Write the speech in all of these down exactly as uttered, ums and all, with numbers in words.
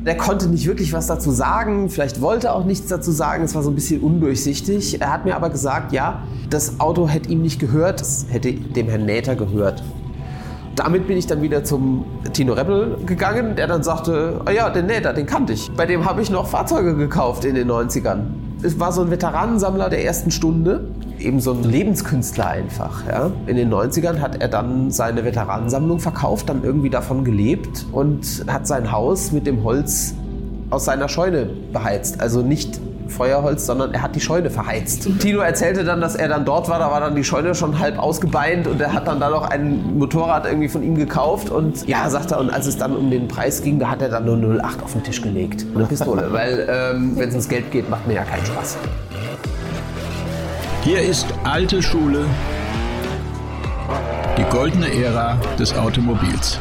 Der konnte nicht wirklich was dazu sagen, vielleicht wollte er auch nichts dazu sagen, es war so ein bisschen undurchsichtig. Er hat mir aber gesagt, ja, das Auto hätte ihm nicht gehört, es hätte dem Herrn Näther gehört. Damit bin ich dann wieder zum Tino Reppel gegangen, der dann sagte, ah ja, den Näther, den kannte ich. Bei dem habe ich noch Fahrzeuge gekauft in den neunzigern. Es war so ein Veteranensammler der ersten Stunde, eben so ein Lebenskünstler einfach. Ja. In den neunzigern hat er dann seine Veteranensammlung verkauft, dann irgendwie davon gelebt und hat sein Haus mit dem Holz aus seiner Scheune beheizt. Also nicht Feuerholz, sondern er hat die Scheune verheizt. Tino erzählte dann, dass er dann dort war, da war dann die Scheune schon halb ausgebeint und er hat dann da noch ein Motorrad irgendwie von ihm gekauft und ja, sagt er, und als es dann um den Preis ging, da hat er dann nur null acht auf den Tisch gelegt. Eine Pistole, weil ähm, wenn es ums Geld geht, macht mir ja keinen Spaß. Hier ist alte Schule, die goldene Ära des Automobils.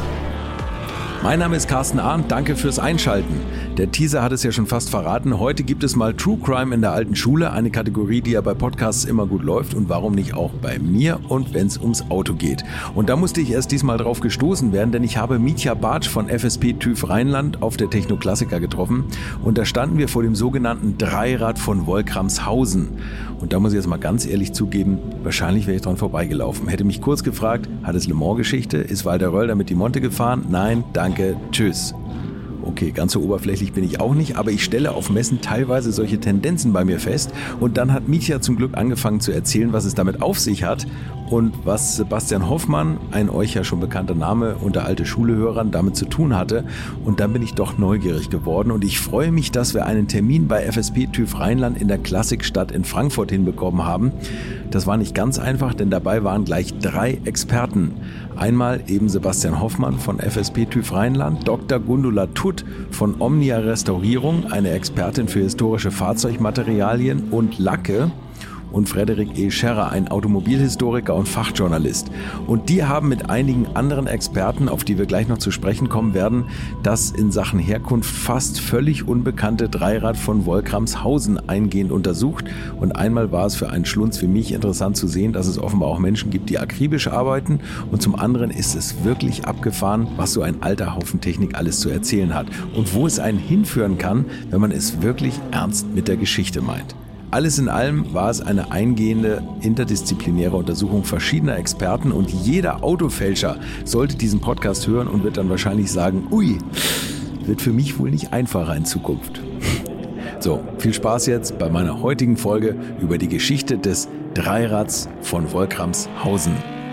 Mein Name ist Carsten Arndt, danke fürs Einschalten. Der Teaser hat es ja schon fast verraten. Heute gibt es mal True Crime in der alten Schule, eine Kategorie, die ja bei Podcasts immer gut läuft und warum nicht auch bei mir und wenn es ums Auto geht. Und da musste ich erst diesmal drauf gestoßen werden, denn ich habe Mitja Bartsch von F S P TÜV Rheinland auf der Techno-Klassiker getroffen und da standen wir vor dem sogenannten Dreirad von Wolkramshausen. Und da muss ich jetzt mal ganz ehrlich zugeben, wahrscheinlich wäre ich dran vorbeigelaufen. Hätte mich kurz gefragt, hat es Le Mans-Geschichte? Ist Walter Röll damit die Monte gefahren? Nein, danke, tschüss. Okay, ganz so oberflächlich bin ich auch nicht, aber ich stelle auf Messen teilweise solche Tendenzen bei mir fest. Und dann hat Mitja zum Glück angefangen zu erzählen, was es damit auf sich hat und was Sebastian Hoffmann, ein euch ja schon bekannter Name unter alte Schulehörern, damit zu tun hatte. Und dann bin ich doch neugierig geworden und ich freue mich, dass wir einen Termin bei F S P TÜV Rheinland in der Klassikstadt in Frankfurt hinbekommen haben. Das war nicht ganz einfach, denn dabei waren gleich drei Experten. Einmal eben Sebastian Hoffmann von F S P TÜV Rheinland, Doktor Gundula Tutt von Omnia Restaurierung, eine Expertin für historische Fahrzeugmaterialien und Lacke, und Frederik E. Scherrer, ein Automobilhistoriker und Fachjournalist. Und die haben mit einigen anderen Experten, auf die wir gleich noch zu sprechen kommen werden, das in Sachen Herkunft fast völlig unbekannte Dreirad von Wolkramshausen eingehend untersucht. Und einmal war es für einen Schlunz wie mich interessant zu sehen, dass es offenbar auch Menschen gibt, die akribisch arbeiten. Und zum anderen ist es wirklich abgefahren, was so ein alter Haufen Technik alles zu erzählen hat. Und wo es einen hinführen kann, wenn man es wirklich ernst mit der Geschichte meint. Alles in allem war es eine eingehende, interdisziplinäre Untersuchung verschiedener Experten und jeder Autofälscher sollte diesen Podcast hören und wird dann wahrscheinlich sagen, ui, wird für mich wohl nicht einfacher in Zukunft. So, viel Spaß jetzt bei meiner heutigen Folge über die Geschichte des Dreirads von Wolkramshausen.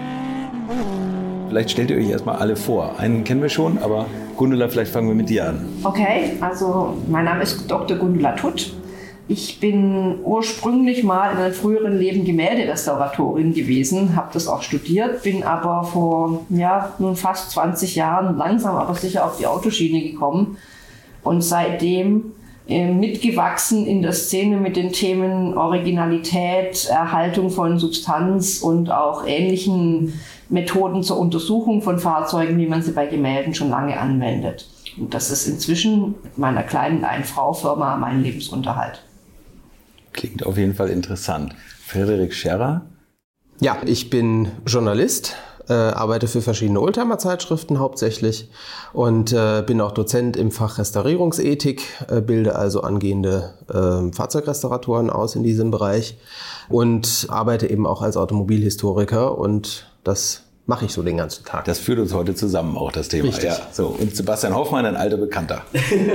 Vielleicht stellt ihr euch erstmal alle vor. Einen kennen wir schon, aber Gundula, vielleicht fangen wir mit dir an. Okay, also mein Name ist Doktor Gundula Tutt. Ich bin ursprünglich mal in einem früheren Leben Gemälderestauratorin gewesen, habe das auch studiert, bin aber vor ja, nun fast zwanzig Jahren langsam aber sicher auf die Autoschiene gekommen und seitdem äh, mitgewachsen in der Szene mit den Themen Originalität, Erhaltung von Substanz und auch ähnlichen Methoden zur Untersuchung von Fahrzeugen, wie man sie bei Gemälden schon lange anwendet. Und das ist inzwischen mit meiner kleinen Ein-Frau-Firma mein Lebensunterhalt. Klingt auf jeden Fall interessant. Frederik Scherrer? Ja, ich bin Journalist, äh, arbeite für verschiedene Oldtimer-Zeitschriften hauptsächlich und äh, bin auch Dozent im Fach Restaurierungsethik, äh, bilde also angehende äh, Fahrzeugrestauratoren aus in diesem Bereich und arbeite eben auch als Automobilhistoriker und das mache ich so den ganzen Tag. Das führt uns heute zusammen, auch das Thema. Richtig. Ja, so. Und Sebastian Hoffmann, ein alter Bekannter.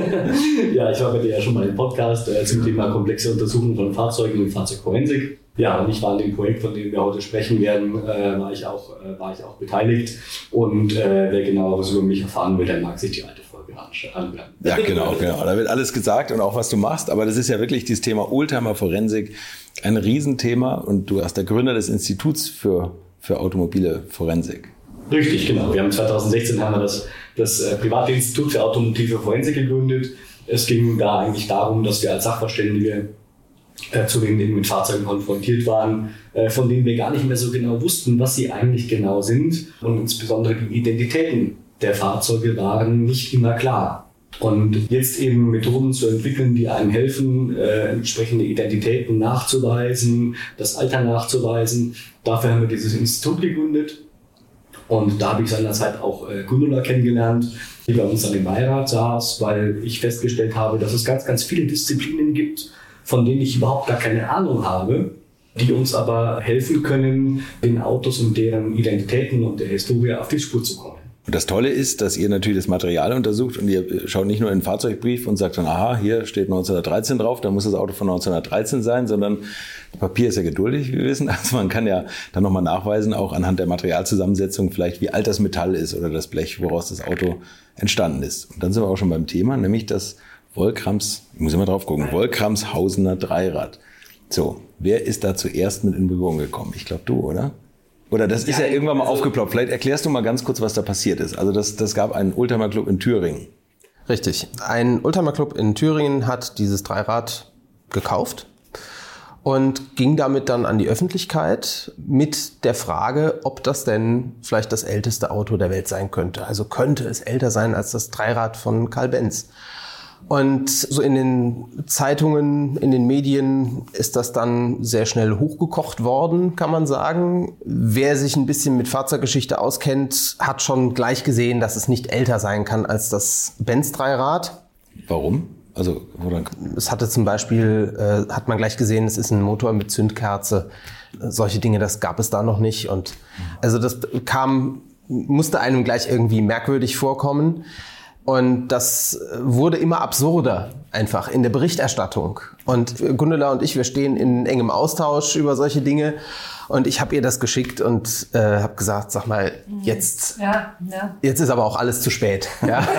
Ja, ich war bei dir ja schon mal im Podcast äh, zum Thema komplexe Untersuchung von Fahrzeugen und Fahrzeugforensik. Ja, und ich war an dem Projekt, von dem wir heute sprechen werden, äh, war, ich auch, äh, war ich auch beteiligt. Und äh, wer genaueres über mich erfahren will, der mag sich die alte Folge anhören. Ja, genau, genau. Da wird alles gesagt und auch was du machst. Aber das ist ja wirklich dieses Thema Oldtimer-Forensik, ein Riesenthema. Und du hast der Gründer des Instituts für für automobile Forensik. Richtig, genau. Wir haben zwanzig sechzehn haben wir das, das äh, private Institut für automotive Forensik gegründet. Es ging da eigentlich darum, dass wir als Sachverständige äh, zu denen mit Fahrzeugen konfrontiert waren, äh, von denen wir gar nicht mehr so genau wussten, was sie eigentlich genau sind. Und insbesondere die Identitäten der Fahrzeuge waren nicht immer klar. Und jetzt eben Methoden zu entwickeln, die einem helfen, äh, entsprechende Identitäten nachzuweisen, das Alter nachzuweisen. Dafür haben wir dieses Institut gegründet. Und da habe ich seinerzeit auch äh, Gundula kennengelernt, die bei uns an dem Beirat saß, weil ich festgestellt habe, dass es ganz, ganz viele Disziplinen gibt, von denen ich überhaupt gar keine Ahnung habe, die uns aber helfen können, den Autos und deren Identitäten und der Historie auf die Spur zu kommen. Und das Tolle ist, dass ihr natürlich das Material untersucht und ihr schaut nicht nur in den Fahrzeugbrief und sagt dann, aha, hier steht neunzehnhundertdreizehn drauf, dann muss das Auto von neunzehnhundertdreizehn sein, sondern Papier ist ja geduldig, wie wir wissen. Also man kann ja dann nochmal nachweisen, auch anhand der Materialzusammensetzung vielleicht, wie alt das Metall ist oder das Blech, woraus das Auto entstanden ist. Und dann sind wir auch schon beim Thema, nämlich das Volkrams, ich muss immer drauf gucken, Volkramshausener Dreirad. So, wer ist da zuerst mit in Berührung gekommen? Ich glaube du, oder? Oder das ist ja, ja irgendwann mal also aufgeploppt. Vielleicht erklärst du mal ganz kurz, was da passiert ist. Also das, das gab einen Oldtimer-Club in Thüringen. Richtig. Ein Oldtimer-Club in Thüringen hat dieses Dreirad gekauft und ging damit dann an die Öffentlichkeit mit der Frage, ob das denn vielleicht das älteste Auto der Welt sein könnte. Also könnte es älter sein als das Dreirad von Carl Benz. Und so in den Zeitungen, in den Medien ist das dann sehr schnell hochgekocht worden, kann man sagen. Wer sich ein bisschen mit Fahrzeuggeschichte auskennt, hat schon gleich gesehen, dass es nicht älter sein kann als das Benz-Dreirad. Warum? Also, woran? Es hatte zum Beispiel, äh, hat man gleich gesehen, es ist ein Motor mit Zündkerze. Solche Dinge, das gab es da noch nicht. Und also das kam, musste einem gleich irgendwie merkwürdig vorkommen. Und das wurde immer absurder, einfach in der Berichterstattung. Und Gundula und ich, wir stehen in engem Austausch über solche Dinge. Und ich habe ihr das geschickt und äh, habe gesagt, sag mal, jetzt, ja, ja. jetzt ist aber auch alles zu spät. Ja. Ja,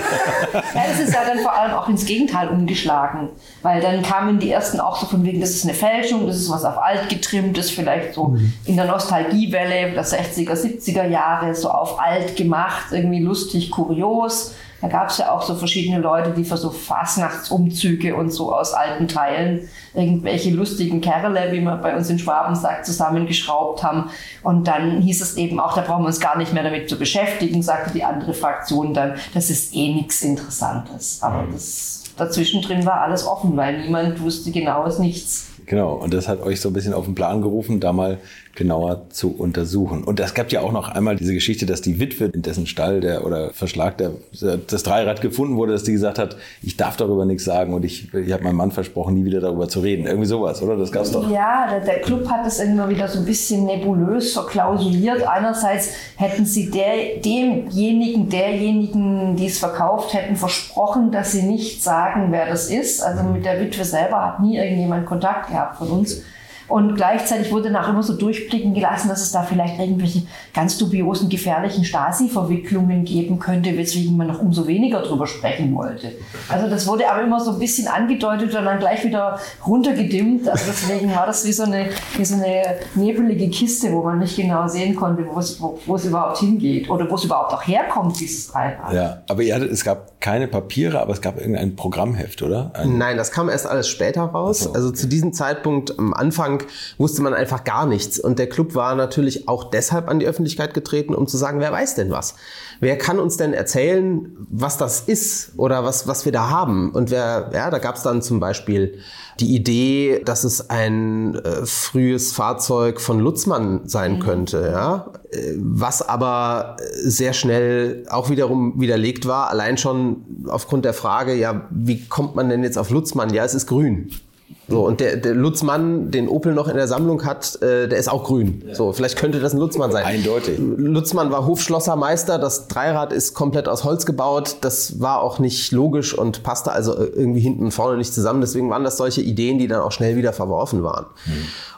das ist ja dann vor allem auch ins Gegenteil umgeschlagen. Weil dann kamen die ersten auch so von wegen, das ist eine Fälschung, das ist was auf alt getrimmt, das ist vielleicht so mhm. in der Nostalgiewelle der sechziger, siebziger Jahre so auf alt gemacht, irgendwie lustig, kurios. Da gab es ja auch so verschiedene Leute, die für so Fasnachtsumzüge und so aus alten Teilen irgendwelche lustigen Kerle, wie man bei uns in Schwaben sagt, zusammengeschraubt haben. Und dann hieß es eben auch, da brauchen wir uns gar nicht mehr damit zu beschäftigen, sagte die andere Fraktion dann, das ist eh nichts Interessantes. Aber das, dazwischen drin war alles offen, weil niemand wusste genaues nichts. Genau, und das hat euch so ein bisschen auf den Plan gerufen, da mal genauer zu untersuchen. Und es gab ja auch noch einmal diese Geschichte, dass die Witwe, in dessen Stall der oder Verschlag der, das Dreirad gefunden wurde, dass die gesagt hat, ich darf darüber nichts sagen und ich, ich habe meinem Mann versprochen, nie wieder darüber zu reden. Irgendwie sowas, oder? Das gab's doch. Ja, der, der Club hat das immer wieder so ein bisschen nebulös verklausuliert. Einerseits hätten sie der, demjenigen, derjenigen, die es verkauft hätten, versprochen, dass sie nicht sagen, wer das ist. Also mit der Witwe selber hat nie irgendjemand Kontakt gehabt von uns. Und gleichzeitig wurde nach immer so durchblicken gelassen, dass es da vielleicht irgendwelche ganz dubiosen, gefährlichen Stasi-Verwicklungen geben könnte, weswegen man noch umso weniger drüber sprechen wollte. Also das wurde aber immer so ein bisschen angedeutet und dann gleich wieder runtergedimmt. Also deswegen war das wie so eine, wie so eine nebelige Kiste, wo man nicht genau sehen konnte, wo es, wo, wo es überhaupt hingeht oder wo es überhaupt auch herkommt, dieses Dreirad. Ja, aber ihr hattet, es gab keine Papiere, aber es gab irgendein Programmheft, oder? Ein Nein, das kam erst alles später raus. So, okay. Also zu diesem Zeitpunkt am Anfang wusste man einfach gar nichts. Und der Club war natürlich auch deshalb an die Öffentlichkeit getreten, um zu sagen, wer weiß denn was? Wer kann uns denn erzählen, was das ist oder was, was wir da haben? Und wer, ja, da gab es dann zum Beispiel die Idee, dass es ein äh, frühes Fahrzeug von Lutzmann sein mhm. könnte, ja, was aber sehr schnell auch wiederum widerlegt war, allein schon aufgrund der Frage, ja, wie kommt man denn jetzt auf Lutzmann? Ja, es ist grün. So, und der, der Lutzmann, den Opel noch in der Sammlung hat, äh, der ist auch grün. Ja. So, vielleicht könnte das ein Lutzmann sein. Eindeutig. Lutzmann war Hofschlossermeister, das Dreirad ist komplett aus Holz gebaut, das war auch nicht logisch und passte also irgendwie hinten und vorne nicht zusammen. Deswegen waren das solche Ideen, die dann auch schnell wieder verworfen waren. Mhm.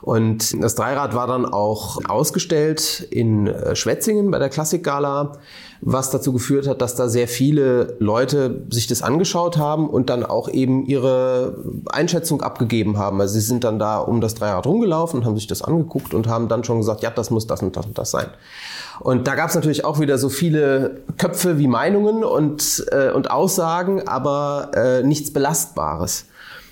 Und das Dreirad war dann auch ausgestellt in Schwetzingen bei der Klassikgala, was dazu geführt hat, dass da sehr viele Leute sich das angeschaut haben und dann auch eben ihre Einschätzung abgegeben haben. Also sie sind dann da um das Dreirad rumgelaufen und haben sich das angeguckt und haben dann schon gesagt, ja, das muss das und das und das sein. Und da gab es natürlich auch wieder so viele Köpfe wie Meinungen und, äh, und Aussagen, aber äh, nichts Belastbares.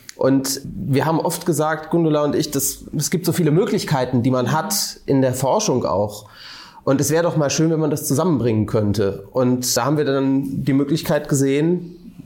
Und wir haben oft gesagt, Gundula und ich, dass, es gibt so viele Möglichkeiten, die man hat in der Forschung auch. Und es wäre doch mal schön, wenn man das zusammenbringen könnte. Und da haben wir dann die Möglichkeit gesehen,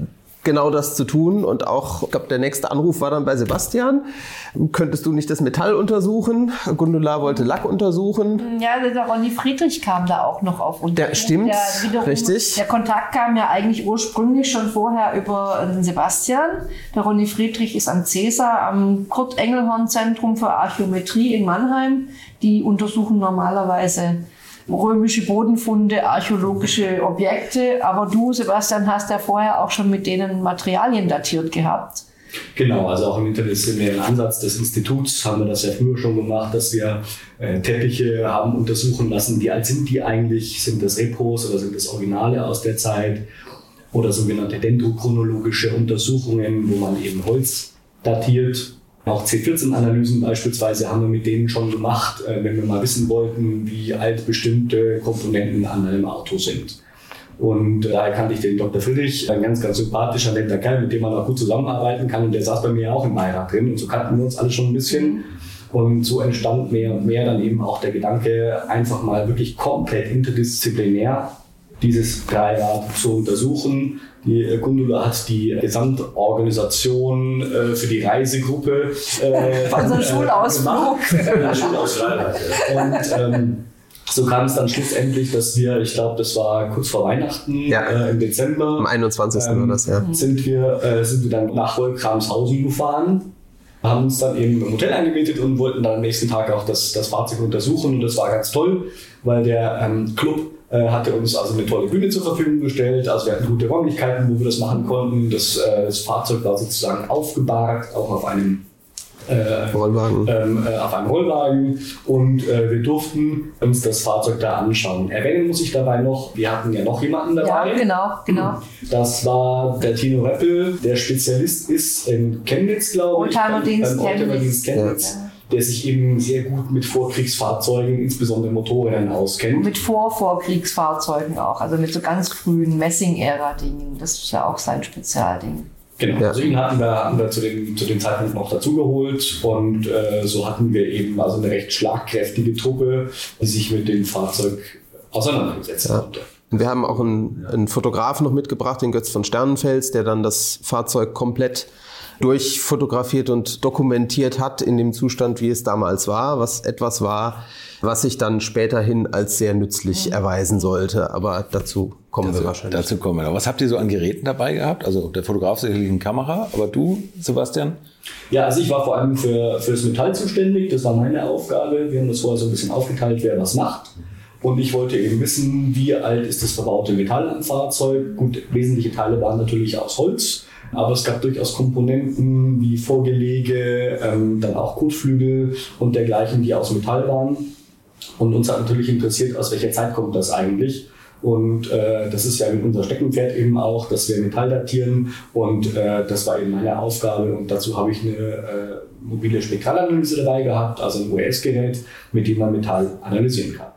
genau das zu tun. Und auch, ich glaube, der nächste Anruf war dann bei Sebastian. Könntest du nicht das Metall untersuchen? Gundula wollte Lack untersuchen. Ja, der Ronny Friedrich kam da auch noch auf uns. Der stimmt, der wiederum, richtig. Der Kontakt kam ja eigentlich ursprünglich schon vorher über den Sebastian. Der Ronny Friedrich ist am CESA, am Kurt-Engelhorn-Zentrum für Archäometrie in Mannheim. Die untersuchen normalerweise römische Bodenfunde, archäologische Objekte. Aber du, Sebastian, hast ja vorher auch schon mit denen Materialien datiert gehabt. Genau, also auch im interdisziplinären Ansatz des Instituts haben wir das ja früher schon gemacht, dass wir äh, Teppiche haben untersuchen lassen. Wie alt sind die eigentlich? Sind das Repos oder sind das Originale aus der Zeit? Oder sogenannte dendrochronologische Untersuchungen, wo man eben Holz datiert. Auch C vierzehn Analysen beispielsweise haben wir mit denen schon gemacht, äh, wenn wir mal wissen wollten, wie alt bestimmte Komponenten an einem Auto sind. Und daher kannte ich den Doktor Friedrich, ein ganz, ganz sympathischer, netter Kerl, mit dem man auch gut zusammenarbeiten kann. Und der saß bei mir auch im Beirat drin. Und so kannten wir uns alle schon ein bisschen. Und so entstand mehr und mehr dann eben auch der Gedanke, einfach mal wirklich komplett interdisziplinär dieses Dreirad zu untersuchen. Die Gundula hat die Gesamtorganisation äh, für die Reisegruppe äh, Also ein Schulausflug. Äh, Schulausflug. Und ähm, so kam es dann schlussendlich, dass wir, ich glaube, das war kurz vor Weihnachten, ja. äh, im Dezember. Am einundzwanzigsten Ähm, war das, ja. Sind wir, äh, sind wir dann nach Wolkramshausen gefahren, haben uns dann eben im Hotel eingemietet und wollten dann am nächsten Tag auch das, das Fahrzeug untersuchen. Und das war ganz toll, weil der ähm, Club äh, hatte uns also eine tolle Bühne zur Verfügung gestellt. Also wir hatten gute Räumlichkeiten, wo wir das machen konnten. Das, äh, das Fahrzeug war sozusagen aufgebahrt, auch auf einem Äh, Rollwagen. Ähm, äh, auf einem Rollwagen und äh, wir durften uns das Fahrzeug da anschauen. Erwähnen muss ich dabei noch, wir hatten ja noch jemanden dabei. Ja, genau, genau. Das war der Tino Reppel, der Spezialist ist in Chemnitz, glaube ich. Oldtimer-Dienst Oldtimer-Dienst Chemnitz. Ja. Der sich eben sehr gut mit Vorkriegsfahrzeugen, insbesondere Motorrädern, auskennt. Und mit Vor-Vorkriegsfahrzeugen auch, also mit so ganz frühen Messing-Ära-Dingen. Das ist ja auch sein Spezialding. Genau, ja. also ihn hatten wir, hatten wir zu, dem, zu dem Zeitpunkt noch dazugeholt und äh, so hatten wir eben also eine recht schlagkräftige Truppe, die sich mit dem Fahrzeug auseinandergesetzt ja. konnte. Und wir haben auch einen, einen Fotografen noch mitgebracht, den Götz von Sternenfels, der dann das Fahrzeug komplett durchfotografiert und dokumentiert hat in dem Zustand, wie es damals war, was etwas war, was sich dann späterhin als sehr nützlich erweisen sollte. Aber dazu kommen also, wir wahrscheinlich. Dazu kommen wir. Was habt ihr so an Geräten dabei gehabt? Also der Fotograf sicherlich eine Kamera, aber du, Sebastian? Ja, also ich war vor allem für, für das Metall zuständig, das war meine Aufgabe. Wir haben das vorher so ein bisschen aufgeteilt, wer was macht. Und ich wollte eben wissen, wie alt ist das verbaute Metall am Fahrzeug. Gut, wesentliche Teile waren natürlich aus Holz. Aber es gab durchaus Komponenten wie Vorgelege, ähm, dann auch Kotflügel und dergleichen, die aus Metall waren. Und uns hat natürlich interessiert, aus welcher Zeit kommt das eigentlich. Und äh, das ist ja unser Steckenpferd eben auch, dass wir Metall datieren. Und äh, das war eben meine Aufgabe. Und dazu habe ich eine äh, mobile Spektralanalyse dabei gehabt, also ein U S-Gerät, mit dem man Metall analysieren kann.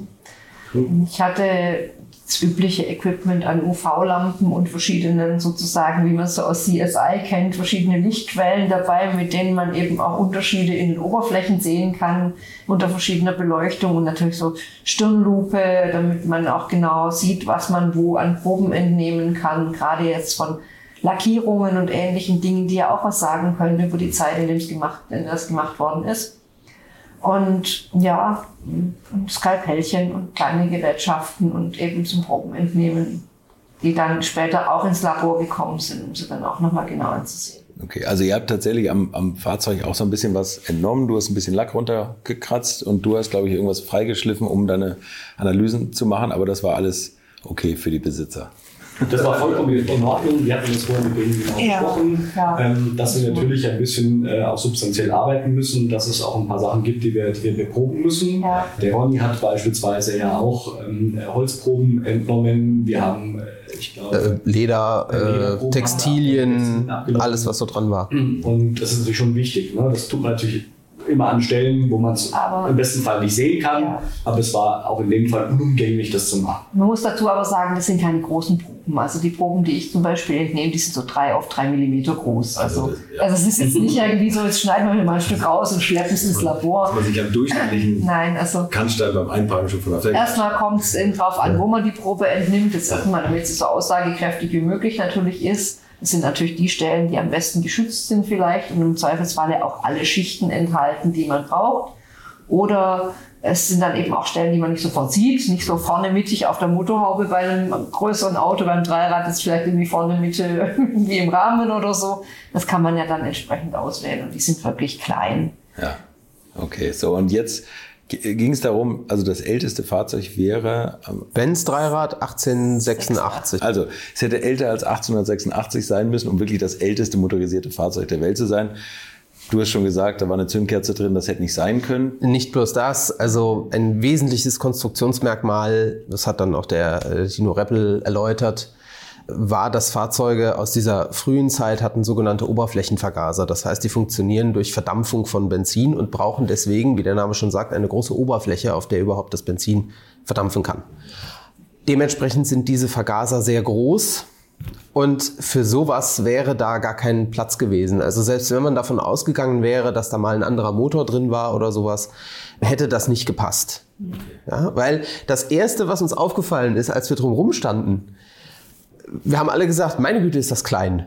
Ich hatte das übliche Equipment an U V-Lampen und verschiedenen sozusagen, wie man es so aus C S I kennt, verschiedene Lichtquellen dabei, mit denen man eben auch Unterschiede in den Oberflächen sehen kann unter verschiedener Beleuchtung und natürlich so Stirnlupe, damit man auch genau sieht, was man wo an Proben entnehmen kann, gerade jetzt von Lackierungen und ähnlichen Dingen, die ja auch was sagen können über die Zeit, in der es gemacht, in der es gemacht worden ist. Und ja, Skalpellchen und kleine Gerätschaften und eben zum Probenentnehmen, die dann später auch ins Labor gekommen sind, um sie dann auch nochmal genau anzusehen. Okay, also ihr habt tatsächlich am, am Fahrzeug auch so ein bisschen was entnommen. Du hast ein bisschen Lack runtergekratzt und du hast, glaube ich, irgendwas freigeschliffen, um deine Analysen zu machen. Aber das war alles okay für die Besitzer. Das war vollkommen in Ordnung. Wir hatten das vorher mit denen genau ja, gesprochen, ja. ähm, dass wir natürlich ein bisschen äh, auch substanziell arbeiten müssen, dass es auch ein paar Sachen gibt, die wir, die wir beproben müssen. Ja. Der Ronny hat beispielsweise ja auch ähm, Holzproben entnommen. Wir haben, äh, ich glaube, äh, Leder, äh, Textilien, alles, was so dran war. Und das ist natürlich schon wichtig. Ne? Das tut man natürlich immer an Stellen, wo man es im besten Fall nicht sehen kann. Ja. Aber es war auch in dem Fall unumgänglich, das zu machen. Man muss dazu aber sagen, das sind keine großen Proben. Also die Proben, die ich zum Beispiel entnehme, die sind so drei auf drei Millimeter groß. Also, also, das, ja. also es ist jetzt nicht irgendwie so, jetzt schneiden wir mal ein Stück raus und schleppen es ins Labor. Dass man sich am durchschnittlichen Nein, also Kannstein beim Einpacken schon von der Fläche. Erstmal kommt es eben drauf an, wo man die Probe entnimmt. Jetzt erstmal, damit es so aussagekräftig wie möglich natürlich ist. Das sind natürlich die Stellen, die am besten geschützt sind vielleicht und im Zweifelsfalle auch alle Schichten enthalten, die man braucht. Oder es sind dann eben auch Stellen, die man nicht sofort sieht, nicht so vorne mittig auf der Motorhaube bei einem größeren Auto, beim Dreirad ist vielleicht irgendwie vorne Mitte irgendwie im Rahmen oder so. Das kann man ja dann entsprechend auswählen und die sind wirklich klein. Ja, okay. So, und jetzt ging es darum, also das älteste Fahrzeug wäre... Benz Dreirad achtzehnhundertsechsundachtzig. Also es hätte älter als achtzehnhundertsechsundachtzig sein müssen, um wirklich das älteste motorisierte Fahrzeug der Welt zu sein. Du hast schon gesagt, da war eine Zündkerze drin, das hätte nicht sein können. Nicht bloß das, also ein wesentliches Konstruktionsmerkmal, das hat dann auch der äh, Tino Reppel erläutert, war, dass Fahrzeuge aus dieser frühen Zeit hatten sogenannte Oberflächenvergaser. Das heißt, die funktionieren durch Verdampfung von Benzin und brauchen deswegen, wie der Name schon sagt, eine große Oberfläche, auf der überhaupt das Benzin verdampfen kann. Dementsprechend sind diese Vergaser sehr groß. Und für sowas wäre da gar kein Platz gewesen. Also selbst wenn man davon ausgegangen wäre, dass da mal ein anderer Motor drin war oder sowas, hätte das nicht gepasst. Ja, weil das Erste, was uns aufgefallen ist, als wir drumherum standen, wir haben alle gesagt, meine Güte, ist das klein.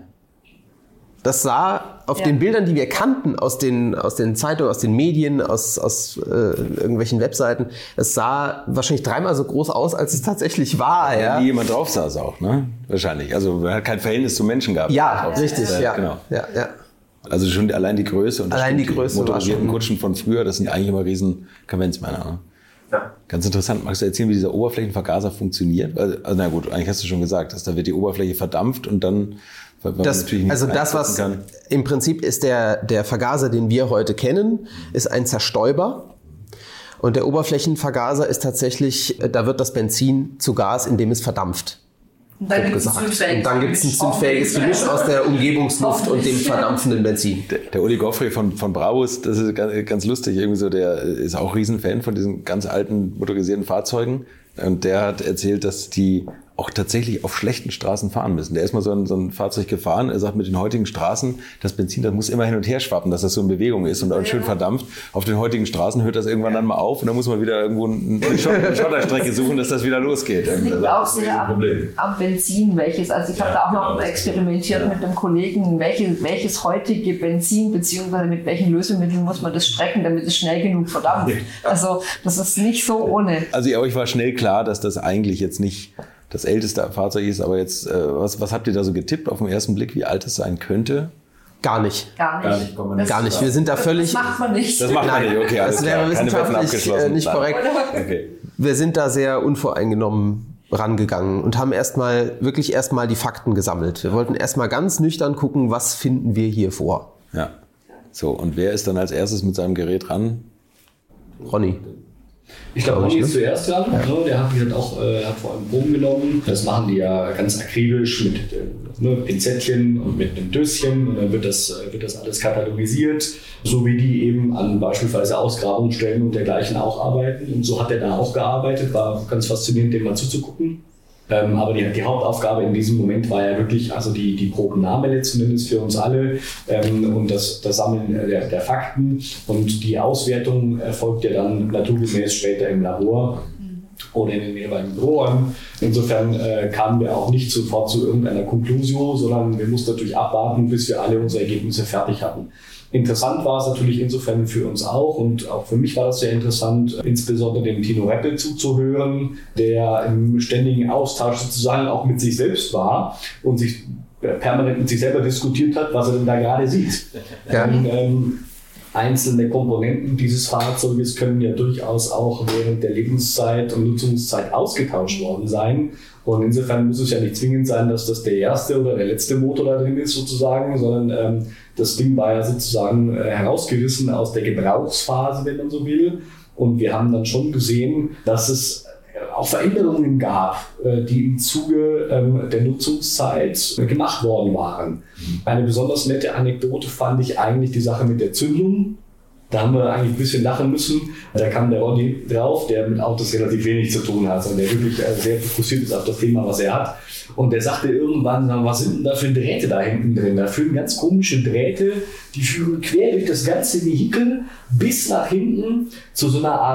Das sah auf ja. den Bildern, die wir kannten, aus den, aus den Zeitungen, aus den Medien, aus, aus äh, irgendwelchen Webseiten, es sah wahrscheinlich dreimal so groß aus, als es tatsächlich war. Ja, wie jemand drauf saß auch, ne? Wahrscheinlich. Also man hat kein Verhältnis zum Menschen gehabt. Ja, richtig. Äh, ja. Genau. Ja, ja. Also schon allein die Größe und allein die Größe die motorisierten Kutschen von früher, das sind eigentlich immer riesen Kavenzmänner. Ne? Ja. Ganz interessant. Magst du erzählen, wie dieser Oberflächenvergaser funktioniert? Also, na gut, eigentlich hast du schon gesagt, dass da wird die Oberfläche verdampft und dann Das, also das, was kann. Im Prinzip ist der, der Vergaser, den wir heute kennen, ist ein Zerstäuber. Und der Oberflächenvergaser ist tatsächlich, da wird das Benzin zu Gas, indem es verdampft. Und dann gibt es ein zündfähiges Gemisch aus der Umgebungsluft und dem verdampfenden Benzin. Der, der Uli Goffrey von, von Brabus, das ist ganz, ganz lustig, irgendwie so, der ist auch Riesenfan von diesen ganz alten motorisierten Fahrzeugen. Und der hat erzählt, dass die auch tatsächlich auf schlechten Straßen fahren müssen. Der ist mal so ein, so ein Fahrzeug gefahren. Er sagt, mit den heutigen Straßen, das Benzin, das muss immer hin und her schwappen, dass das so in Bewegung ist und auch schön verdampft. Auf den heutigen Straßen hört das irgendwann dann mal auf und dann muss man wieder irgendwo eine Schotterstrecke suchen, dass das wieder losgeht. Das liegt auch sehr am, am Benzin, welches, also ich habe da auch noch experimentiert mit einem Kollegen, welches, welches heutige Benzin beziehungsweise mit welchen Lösemitteln muss man das strecken, damit es schnell genug verdampft. Also das ist nicht so ohne. Also euch war schnell klar, dass das eigentlich jetzt nicht das älteste Fahrzeug ist, aber jetzt, äh, was, was habt ihr da so getippt auf den ersten Blick, wie alt es sein könnte? Gar nicht. Gar nicht. Gar nicht, man nicht. Gar nicht. Wir sind da völlig... Das macht man nicht. Das macht man nicht, okay. Alles das wäre klar. wissenschaftlich äh, nicht Nein. korrekt. Okay. Wir sind da sehr unvoreingenommen rangegangen und haben erstmal, wirklich erstmal die Fakten gesammelt. Wir wollten erstmal ganz nüchtern gucken, was finden wir hier vor. Ja. So, und wer ist dann als erstes mit seinem Gerät ran? Ronny. Ich glaube, Ronny ist zuerst dran. Ja. Der hat, hat auch äh, hat vor allem Proben genommen. Das machen die ja ganz akribisch mit äh, ne, Pinzettchen und mit einem Döschen. Und dann wird das, äh, wird das alles katalogisiert, so wie die eben an beispielsweise Ausgrabungsstellen und dergleichen auch arbeiten. Und so hat er da auch gearbeitet. War ganz faszinierend, dem mal zuzugucken. Ähm, aber die, die Hauptaufgabe in diesem Moment war ja wirklich also die, die Probennahme zumindest für uns alle ähm, und das, das Sammeln der, der Fakten und die Auswertung erfolgt ja dann naturgemäß später im Labor oder in den jeweiligen Büroräumen. Insofern äh, kamen wir auch nicht sofort zu irgendeiner Conclusio, sondern wir mussten natürlich abwarten, bis wir alle unsere Ergebnisse fertig hatten. Interessant war es natürlich insofern für uns auch und auch für mich war das sehr interessant, insbesondere dem Tino Reppel zuzuhören, der im ständigen Austausch sozusagen auch mit sich selbst war und sich permanent mit sich selber diskutiert hat, was er denn da gerade sieht. Ja. Und, ähm, einzelne Komponenten dieses Fahrzeuges können ja durchaus auch während der Lebenszeit und Nutzungszeit ausgetauscht worden sein. Und insofern muss es ja nicht zwingend sein, dass das der erste oder der letzte Motor da drin ist sozusagen, sondern ähm, das Ding war ja sozusagen äh, herausgerissen aus der Gebrauchsphase, wenn man so will. Und wir haben dann schon gesehen, dass es auch Veränderungen gab, äh, die im Zuge ähm, der Nutzungszeit äh, gemacht worden waren. Eine besonders nette Anekdote fand ich eigentlich die Sache mit der Zündung. Da haben wir eigentlich ein bisschen lachen müssen. Da kam der Ronny drauf, der mit Autos relativ wenig zu tun hat, sondern der wirklich sehr fokussiert ist auf das Thema, was er hat. Und der sagte irgendwann, was sind denn da für Drähte da hinten drin? Da führen ganz komische Drähte, die führen quer durch das ganze Vehikel bis nach hinten zu so einer Art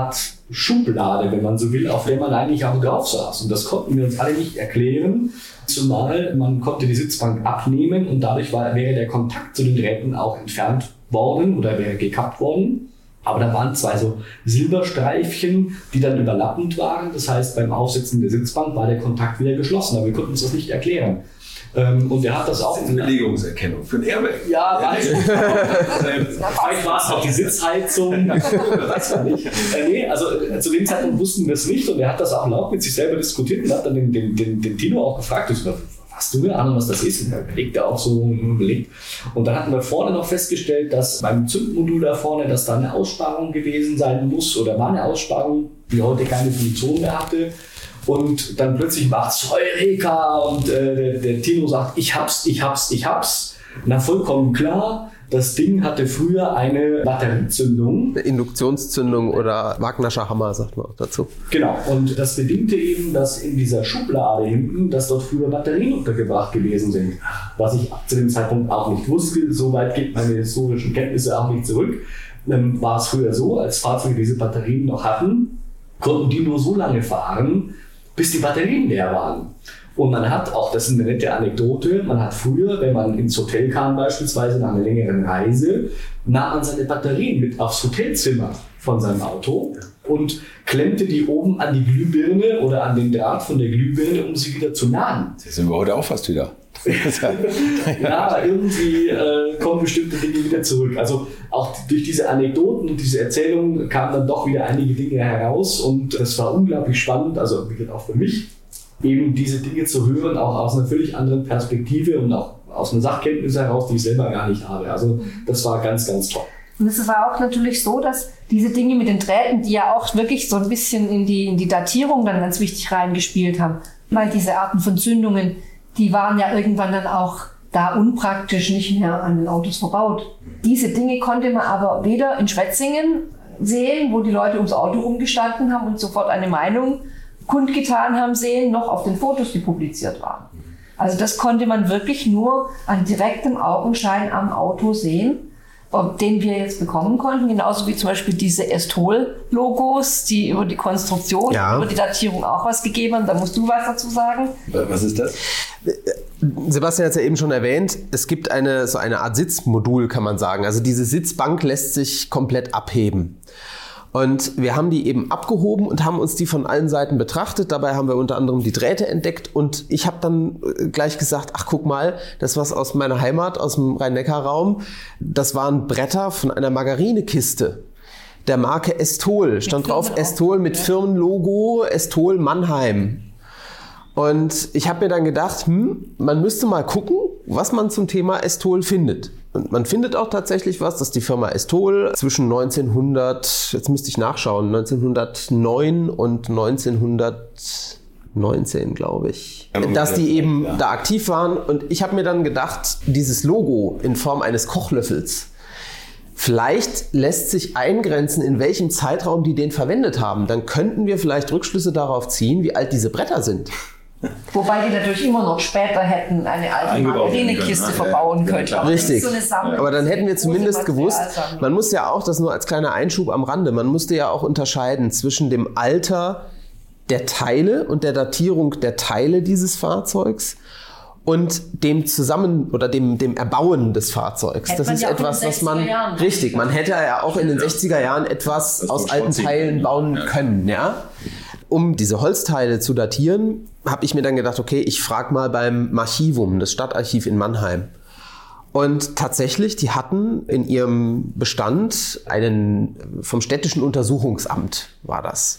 Schublade, wenn man so will, auf der man eigentlich auch drauf saß. Und das konnten wir uns alle nicht erklären, zumal man konnte die Sitzbank abnehmen und dadurch war, wäre der Kontakt zu den Drähten auch entfernt worden oder wäre gekappt worden. Aber da waren zwei so Silberstreifchen, die dann überlappend waren. Das heißt, beim Aufsetzen der Sitzbank war der Kontakt wieder geschlossen, aber wir konnten uns das nicht erklären. Und er hat das auch. Das ist eine Belegungserkennung für ein Airbag. Ja, weiß ich. Vielleicht war es auch die Sitzheizung. Weiß man nicht. Äh, nee, also äh, zu dem Zeitpunkt wussten wir es nicht und er hat das auch laut mit sich selber diskutiert und hat dann den, den, den, den Tino auch gefragt, hast du eine Ahnung, was das ist? Und er überlegt auch so überlegt. Und dann hatten wir vorne noch festgestellt, dass beim Zündmodul da vorne, dass da eine Aussparung gewesen sein muss oder war eine Aussparung, die heute keine Funktion mehr hatte. Und dann plötzlich macht's Eureka und äh, der, der Tino sagt, ich hab's, ich hab's, ich hab's. Na, vollkommen klar, das Ding hatte früher eine Batteriezündung. Eine Induktionszündung oder Wagnerscher Hammer, sagt man auch dazu. Genau, und das bedingte eben, dass in dieser Schublade hinten, dass dort früher Batterien untergebracht gewesen sind. Was ich zu dem Zeitpunkt auch nicht wusste, soweit geht meine historischen Kenntnisse auch nicht zurück. Ähm, war es früher so, als Fahrzeuge diese Batterien noch hatten, konnten die nur so lange fahren, bis die Batterien leer waren. Und man hat auch, das ist eine nette Anekdote, man hat früher, wenn man ins Hotel kam beispielsweise nach einer längeren Reise, nahm man seine Batterien mit aufs Hotelzimmer von seinem Auto und klemmte die oben an die Glühbirne oder an den Draht von der Glühbirne, um sie wieder zu laden. Das sind wir heute auch fast wieder. Ja, irgendwie äh, kommen bestimmte Dinge wieder zurück. Also auch durch diese Anekdoten und diese Erzählungen kamen dann doch wieder einige Dinge heraus und es war unglaublich spannend, also auch für mich, eben diese Dinge zu hören, auch aus einer völlig anderen Perspektive und auch aus einer Sachkenntnis heraus, die ich selber gar nicht habe. Also das war ganz, ganz toll. Und es war auch natürlich so, dass diese Dinge mit den Drähten, die ja auch wirklich so ein bisschen in die, in die Datierung dann ganz wichtig reingespielt haben, weil diese Arten von Zündungen, die waren ja irgendwann dann auch da unpraktisch nicht mehr an den Autos verbaut. Diese Dinge konnte man aber weder in Schwetzingen sehen, wo die Leute ums Auto rumgestanden haben und sofort eine Meinung kundgetan haben sehen, noch auf den Fotos, die publiziert waren. Also das konnte man wirklich nur an direktem Augenschein am Auto sehen, den wir jetzt bekommen konnten, genauso wie zum Beispiel diese Estol-Logos, die über die Konstruktion, ja. über die Datierung auch was gegeben haben. Da musst du was dazu sagen. Was ist das? Sebastian hat es ja eben schon erwähnt, es gibt eine, so eine Art Sitzmodul, kann man sagen. Also diese Sitzbank lässt sich komplett abheben. Und wir haben die eben abgehoben und haben uns die von allen Seiten betrachtet. Dabei haben wir unter anderem die Drähte entdeckt. Und ich habe dann gleich gesagt, ach guck mal, das was aus meiner Heimat, aus dem Rhein-Neckar-Raum, das waren Bretter von einer Margarinekiste der Marke Estol. Stand drauf Estol mit Firmenlogo, Estol Mannheim. Und ich habe mir dann gedacht, hm, man müsste mal gucken, was man zum Thema Estol findet. Und man findet auch tatsächlich was, dass die Firma Estol zwischen neunzehnhundert, jetzt müsste ich nachschauen, neunzehnhundertneun und neunzehnhundertneunzehn, glaube ich, dass die eben da aktiv waren. Und ich habe mir dann gedacht, dieses Logo in Form eines Kochlöffels, vielleicht lässt sich eingrenzen, in welchem Zeitraum die den verwendet haben. Dann könnten wir vielleicht Rückschlüsse darauf ziehen, wie alt diese Bretter sind. Wobei die natürlich immer noch später hätten eine alte Margarinekiste verbauen können. Ja, richtig. So aber dann hätten wir zumindest gewusst, man muss ja auch, das nur als kleiner Einschub am Rande, man musste ja auch unterscheiden zwischen dem Alter der Teile und der Datierung der Teile dieses Fahrzeugs und dem Zusammen- oder dem, dem Erbauen des Fahrzeugs. Hätte das ist ja etwas, was man, Jahren richtig, man hätte ja auch in den sechziger Jahren etwas das aus alten Teilen bauen können, ja. Um diese Holzteile zu datieren, habe ich mir dann gedacht, okay, ich frage mal beim Archivum, das Stadtarchiv in Mannheim. Und tatsächlich, die hatten in ihrem Bestand einen, vom städtischen Untersuchungsamt war das.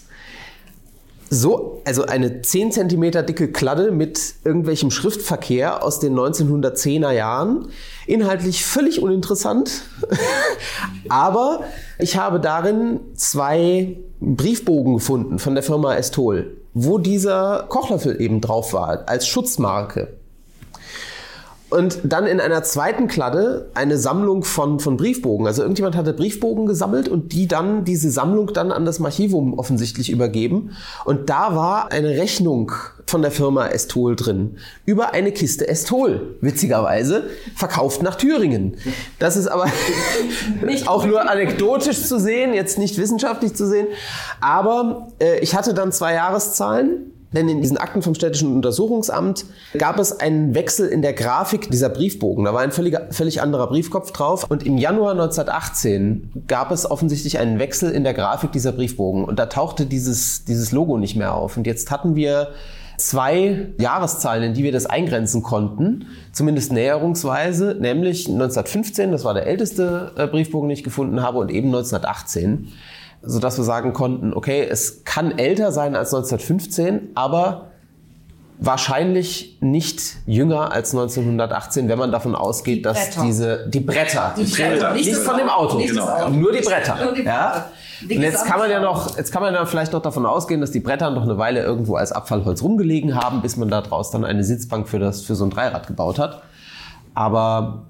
So, also eine zehn Zentimeter dicke Kladde mit irgendwelchem Schriftverkehr aus den neunzehnhundertzehner Jahren. Inhaltlich völlig uninteressant. Aber ich habe darin zwei Briefbogen gefunden von der Firma Estol, wo dieser Kochlöffel eben drauf war, als Schutzmarke. Und dann in einer zweiten Kladde eine Sammlung von, von Briefbogen. Also irgendjemand hatte Briefbogen gesammelt und die dann, diese Sammlung dann an das Archivum offensichtlich übergeben. Und da war eine Rechnung von der Firma Estol drin. Über eine Kiste Estol, witzigerweise, verkauft nach Thüringen. Das ist aber auch nur anekdotisch zu sehen, jetzt nicht wissenschaftlich zu sehen. Aber äh, ich hatte dann zwei Jahreszahlen. Denn in diesen Akten vom Städtischen Untersuchungsamt gab es einen Wechsel in der Grafik dieser Briefbogen. Da war ein völlig, völlig anderer Briefkopf drauf. Und im Januar neunzehnhundertachtzehn gab es offensichtlich einen Wechsel in der Grafik dieser Briefbogen. Und da tauchte dieses, dieses Logo nicht mehr auf. Und jetzt hatten wir zwei Jahreszahlen, in die wir das eingrenzen konnten, zumindest näherungsweise, nämlich neunzehnhundertfünfzehn, das war der älteste Briefbogen, den ich gefunden habe, und eben neunzehnhundertachtzehn. Sodass wir sagen konnten, okay, es kann älter sein als neunzehnhundertfünfzehn, aber wahrscheinlich nicht jünger als neunzehnhundertachtzehn, wenn man davon ausgeht, die dass Bretter. diese, die Bretter, die die Bretter, nicht, nicht nicht von dem Auto, nicht das Auto. nur die Bretter. Nur die Bretter. Ja? Die Und jetzt kann man ja Gesamtschau. noch, jetzt kann man ja vielleicht noch davon ausgehen, dass die Bretter noch eine Weile irgendwo als Abfallholz rumgelegen haben, bis man da draus dann eine Sitzbank für das, für so ein Dreirad gebaut hat. Aber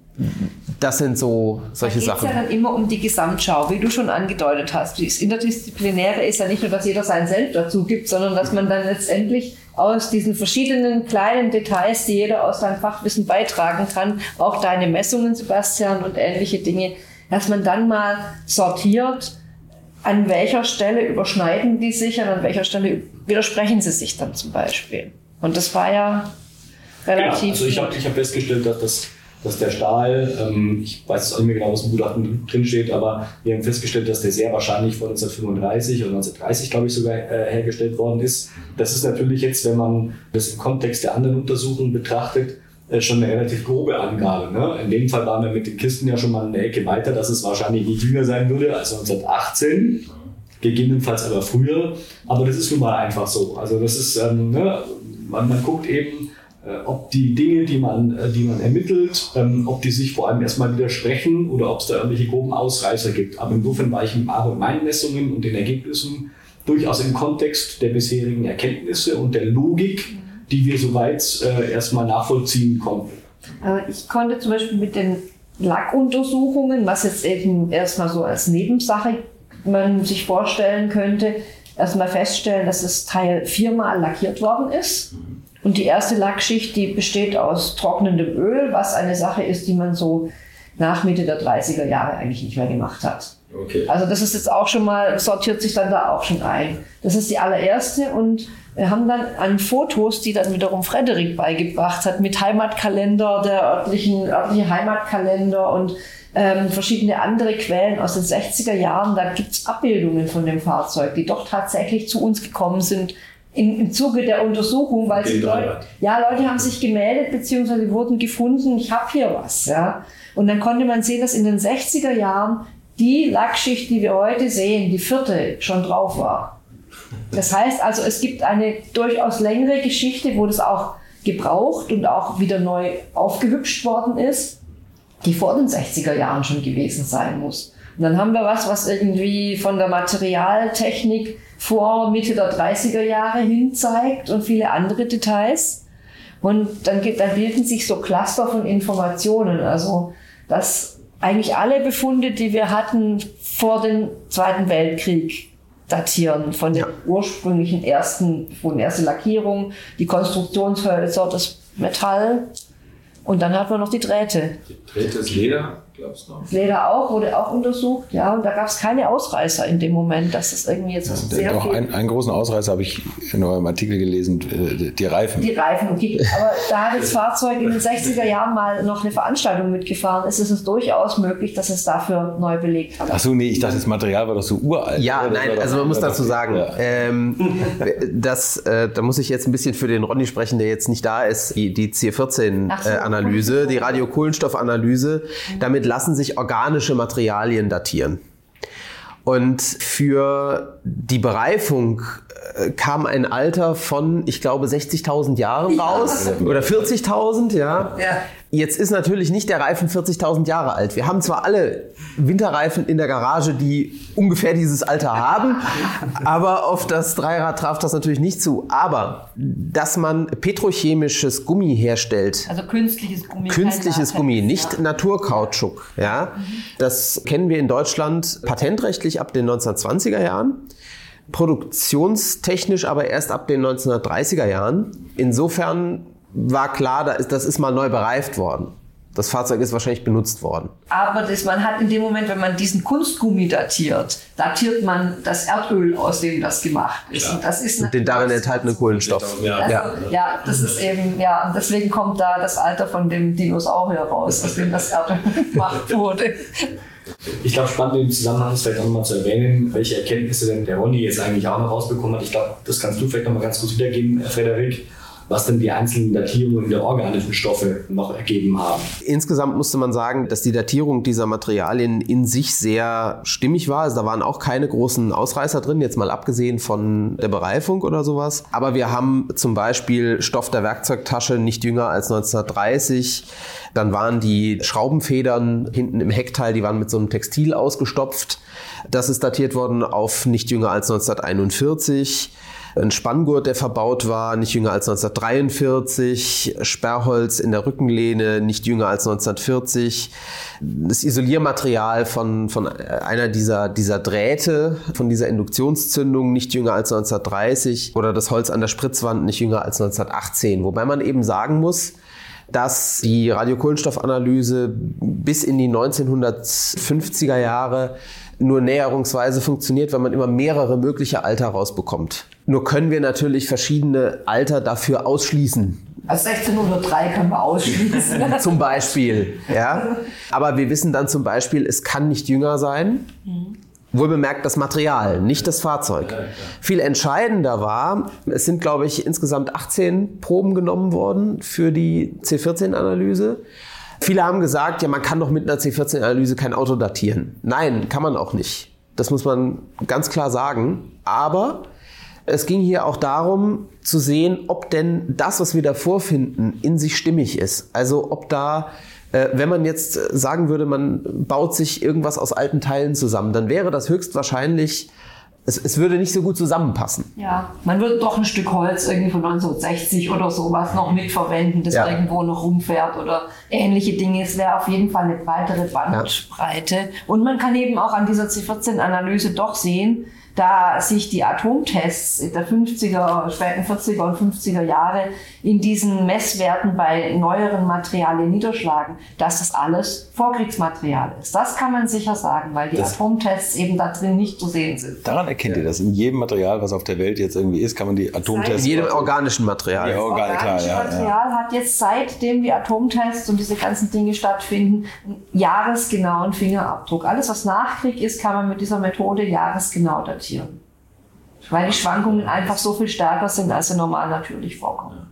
das sind so solche da geht's Sachen. ja dann immer um die Gesamtschau, wie du schon angedeutet hast. Das Interdisziplinäre ist ja nicht nur, dass jeder seinen Senf dazu gibt, sondern dass man dann letztendlich aus diesen verschiedenen kleinen Details, die jeder aus seinem Fachwissen beitragen kann, auch deine Messungen, Sebastian, und ähnliche Dinge, dass man dann mal sortiert, an welcher Stelle überschneiden die sich und an welcher Stelle widersprechen sie sich dann zum Beispiel. Und das war ja relativ... Genau, also ich habe ich hab festgestellt, dass das dass der Stahl, ähm, ich weiß auch nicht mehr genau, was im Gutachten drin steht, aber wir haben festgestellt, dass der sehr wahrscheinlich vor neunzehnhundertfünfunddreißig oder neunzehnhundertdreißig, glaube ich, sogar äh, hergestellt worden ist. Das ist natürlich jetzt, wenn man das im Kontext der anderen Untersuchungen betrachtet, äh, schon eine relativ grobe Angabe. Ne? In dem Fall waren wir mit den Kisten ja schon mal eine Ecke weiter, dass es wahrscheinlich nicht jünger sein würde als neunzehnhundertachtzehn, gegebenenfalls aber früher. Aber das ist nun mal einfach so. Also das ist, ähm, ne? man, man guckt eben, ob die Dinge, die man, die man ermittelt, ähm, ob die sich vor allem erstmal widersprechen oder ob es da irgendwelche groben Ausreißer gibt. Aber insofern war ich mit Aro und meinen Messungen und den Ergebnissen durchaus im Kontext der bisherigen Erkenntnisse und der Logik, die wir soweit äh, erstmal nachvollziehen konnten. Ich konnte zum Beispiel mit den Lackuntersuchungen, was jetzt eben erstmal so als Nebensache man sich vorstellen könnte, erstmal feststellen, dass das Teil viermal lackiert worden ist. Und die erste Lackschicht, die besteht aus trocknendem Öl, was eine Sache ist, die man so nach Mitte der dreißiger Jahre eigentlich nicht mehr gemacht hat. Okay. Also das ist jetzt auch schon mal, sortiert sich dann da auch schon ein. Das ist die allererste, und wir haben dann an Fotos, die dann wiederum Frederik beigebracht hat, mit Heimatkalender, der örtlichen, örtliche Heimatkalender und ähm, verschiedene andere Quellen aus den sechziger Jahren, da gibt's Abbildungen von dem Fahrzeug, die doch tatsächlich zu uns gekommen sind, In, im Zuge der Untersuchung, weil sie Leute, ja, Leute haben sich gemeldet, beziehungsweise wurden gefunden, ich habe hier was. Ja. Und dann konnte man sehen, dass in den sechziger Jahren die Lackschicht, die wir heute sehen, die vierte, schon drauf war. Das heißt also, es gibt eine durchaus längere Geschichte, wo das auch gebraucht und auch wieder neu aufgehübscht worden ist, die vor den sechziger Jahren schon gewesen sein muss. Und dann haben wir was, was irgendwie von der Materialtechnik vor Mitte der dreißiger Jahre hin zeigt und viele andere Details. Und dann, gibt, dann bilden sich so Cluster von Informationen. Also, dass eigentlich alle Befunde, die wir hatten vor dem Zweiten Weltkrieg, datieren. Von den ja. ursprünglichen ersten Befunden, erste Lackierung, die Konstruktionshölzer, das Metall. Und dann hat man noch die Drähte. Die Drähte, das Leder, glaubst du noch? Das Leder auch, wurde auch untersucht, ja. Und da gab es keine Ausreißer in dem Moment, dass das irgendwie jetzt ja, sehr doch, viel... Ein, einen großen Ausreißer habe ich in eurem Artikel gelesen, die Reifen. Die Reifen, okay. Aber da hat das Fahrzeug in den sechziger Jahren mal noch eine Veranstaltung mitgefahren ist, ist es durchaus möglich, dass es dafür neu belegt hat. Ach so, nee, ich dachte, das Material war doch so uralt. Ja, oder? nein, also man muss dazu sagen, ja. ähm, das, äh, da muss ich jetzt ein bisschen für den Ronny sprechen, der jetzt nicht da ist, die, die C vierzehn Analyse, äh, die Radiokohlenstoffanalyse, damit lassen sich organische Materialien datieren. Und für die Bereifung äh, kam ein Alter von, ich glaube, sechzigtausend Jahren raus, ja. oder vierzigtausend, ja. ja. Jetzt ist natürlich nicht der Reifen vierzigtausend Jahre alt. Wir haben zwar alle Winterreifen in der Garage, die ungefähr dieses Alter haben, aber auf das Dreirad traf das natürlich nicht zu. Aber dass man petrochemisches Gummi herstellt, also künstliches Gummi, künstliches Gummi, nicht ja. Naturkautschuk, ja, mhm. das kennen wir in Deutschland patentrechtlich ab den neunzehnhundertzwanziger Jahren. Produktionstechnisch aber erst ab den neunzehnhundertdreißiger Jahren. Insofern war klar, das ist mal neu bereift worden. Das Fahrzeug ist wahrscheinlich benutzt worden. Aber das, man hat in dem Moment, wenn man diesen Kunstgummi datiert, datiert man das Erdöl, aus dem das gemacht ist. Ja. Und das ist und den darin enthaltenen Kohlenstoff. Ja. Also, ja. ja, das ist eben, ja, und deswegen kommt da das Alter von dem Dinosaurier raus, aus dem das Erdöl gemacht wurde. Ich glaube, spannend im Zusammenhang ist vielleicht auch nochmal zu erwähnen, welche Erkenntnisse denn der Ronny jetzt eigentlich auch noch rausbekommen hat. Ich glaube, das kannst du vielleicht nochmal ganz kurz wiedergeben, Frederik, was denn die einzelnen Datierungen der organischen Stoffe noch ergeben haben. Insgesamt musste man sagen, dass die Datierung dieser Materialien in sich sehr stimmig war. Also da waren auch keine großen Ausreißer drin, jetzt mal abgesehen von der Bereifung oder sowas. Aber wir haben zum Beispiel Stoff der Werkzeugtasche nicht jünger als neunzehnhundertdreißig. Dann waren die Schraubenfedern hinten im Heckteil, die waren mit so einem Textil ausgestopft. Das ist datiert worden auf nicht jünger als neunzehnhunderteinundvierzig. Ein Spanngurt, der verbaut war, nicht jünger als neunzehnhundertdreiundvierzig. Sperrholz in der Rückenlehne, nicht jünger als neunzehnhundertvierzig. Das Isoliermaterial von, von einer dieser, dieser Drähte, von dieser Induktionszündung, nicht jünger als neunzehnhundertdreißig. Oder das Holz an der Spritzwand, nicht jünger als neunzehnhundertachtzehn. Wobei man eben sagen muss, dass die Radiokohlenstoffanalyse bis in die neunzehnhundertfünfziger Jahre nur näherungsweise funktioniert, wenn man immer mehrere mögliche Alter rausbekommt. Nur können wir natürlich verschiedene Alter dafür ausschließen. Also sechzehnhundertdrei können wir ausschließen. Zum Beispiel, ja. Aber wir wissen dann zum Beispiel, es kann nicht jünger sein. Mhm. Wohlbemerkt das Material, nicht das Fahrzeug. Ja, ja. Viel entscheidender war, es sind, glaube ich, insgesamt achtzehn Proben genommen worden für die C vierzehn Analyse. Viele haben gesagt, ja, man kann doch mit einer C vierzehn Analyse kein Auto datieren. Nein, kann man auch nicht. Das muss man ganz klar sagen. Aber es ging hier auch darum zu sehen, ob denn das, was wir da vorfinden, in sich stimmig ist. Also ob da, äh, wenn man jetzt sagen würde, man baut sich irgendwas aus alten Teilen zusammen, dann wäre das höchstwahrscheinlich, es, es würde nicht so gut zusammenpassen. Ja, man würde doch ein Stück Holz irgendwie von neunzehnhundertsechzig oder sowas noch mitverwenden, das ja. irgendwo noch rumfährt oder ähnliche Dinge. Es wäre auf jeden Fall eine breitere Bandbreite. Ja. Und man kann eben auch an dieser C vierzehn Analyse doch sehen, da sich die Atomtests in der fünfziger, späten vierziger und fünfziger Jahre in diesen Messwerten bei neueren Materialien niederschlagen, dass das alles Vorkriegsmaterial ist. Das kann man sicher sagen, weil die das Atomtests eben da drin nicht zu sehen sind. Daran erkennt ihr das. In jedem Material, was auf der Welt jetzt irgendwie ist, kann man die Atomtests... In jedem organischen Material. Das Organ, organische klar, Material ja, ja. hat jetzt, seitdem die Atomtests und diese ganzen Dinge stattfinden, einen jahresgenauen Fingerabdruck. Alles, was Nachkrieg ist, kann man mit dieser Methode jahresgenau datieren. Weil die Schwankungen einfach so viel stärker sind, als sie normal natürlich vorkommen.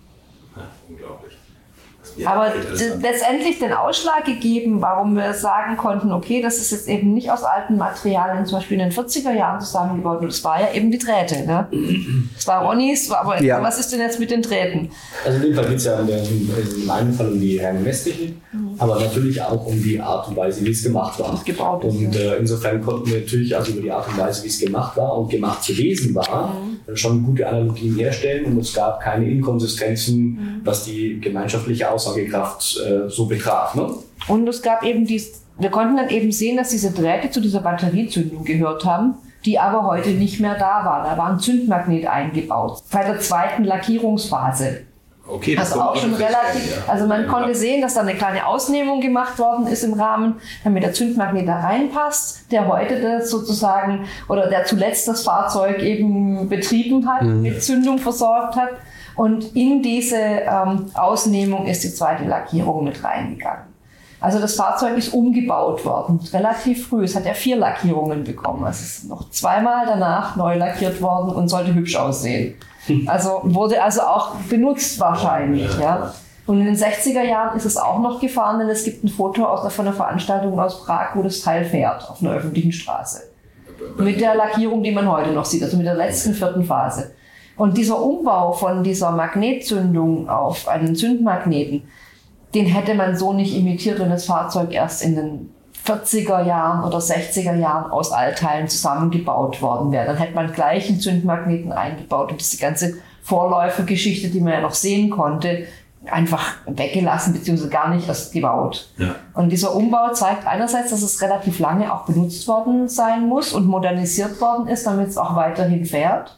Ja, unglaublich. Aber letztendlich den Ausschlag gegeben, warum wir sagen konnten, okay, das ist jetzt eben nicht aus alten Materialien, zum Beispiel in den vierziger Jahren zusammengebaut, und das war ja eben die Drähte. Ne? Das war Ronnys, aber ja. Was ist denn jetzt mit den Drähten? Also in dem Fall geht es ja in, der, in einem Fall um die reine Messtechnik, mhm. aber natürlich auch um die Art und Weise, wie es gemacht war. Es gebaut ist, und ja. äh, insofern konnten wir natürlich also über die Art und Weise, wie es gemacht war und gemacht gewesen war, mhm. schon gute Analogien herstellen, und es gab keine Inkonsistenzen, mhm. was die gemeinschaftliche Aussagekraft äh, so betraf. Ne? Und es gab eben dies, wir konnten dann eben sehen, dass diese Drähte zu dieser Batteriezündung gehört haben, die aber heute nicht mehr da war. Da war ein Zündmagnet eingebaut. Bei der zweiten Lackierungsphase. Okay, das also auch schon relativ, ja. also man ja. konnte sehen, dass da eine kleine Ausnehmung gemacht worden ist im Rahmen, damit der Zündmagnet da reinpasst, der heute das sozusagen, oder der zuletzt das Fahrzeug eben betrieben hat, mhm. mit Zündung versorgt hat. Und in diese ähm, Ausnehmung ist die zweite Lackierung mit reingegangen. Also das Fahrzeug ist umgebaut worden, relativ früh. Es hat ja vier Lackierungen bekommen. Es ist noch zweimal danach neu lackiert worden und sollte hübsch aussehen. Also wurde also auch benutzt wahrscheinlich. Ja. Und in den sechziger Jahren ist es auch noch gefahren, denn es gibt ein Foto aus, von einer Veranstaltung aus Prag, wo das Teil fährt auf einer öffentlichen Straße. Mit der Lackierung, die man heute noch sieht, also mit der letzten vierten Phase. Und dieser Umbau von dieser Magnetzündung auf einen Zündmagneten, den hätte man so nicht imitiert, wenn das Fahrzeug erst in den vierziger Jahren oder sechziger Jahren aus Altteilen zusammengebaut worden wäre. Dann hätte man gleich einen Zündmagneten eingebaut und diese ganze Vorläufergeschichte, die man ja noch sehen konnte, einfach weggelassen bzw. gar nicht erst gebaut. Ja. Und dieser Umbau zeigt einerseits, dass es relativ lange auch benutzt worden sein muss und modernisiert worden ist, damit es auch weiterhin fährt.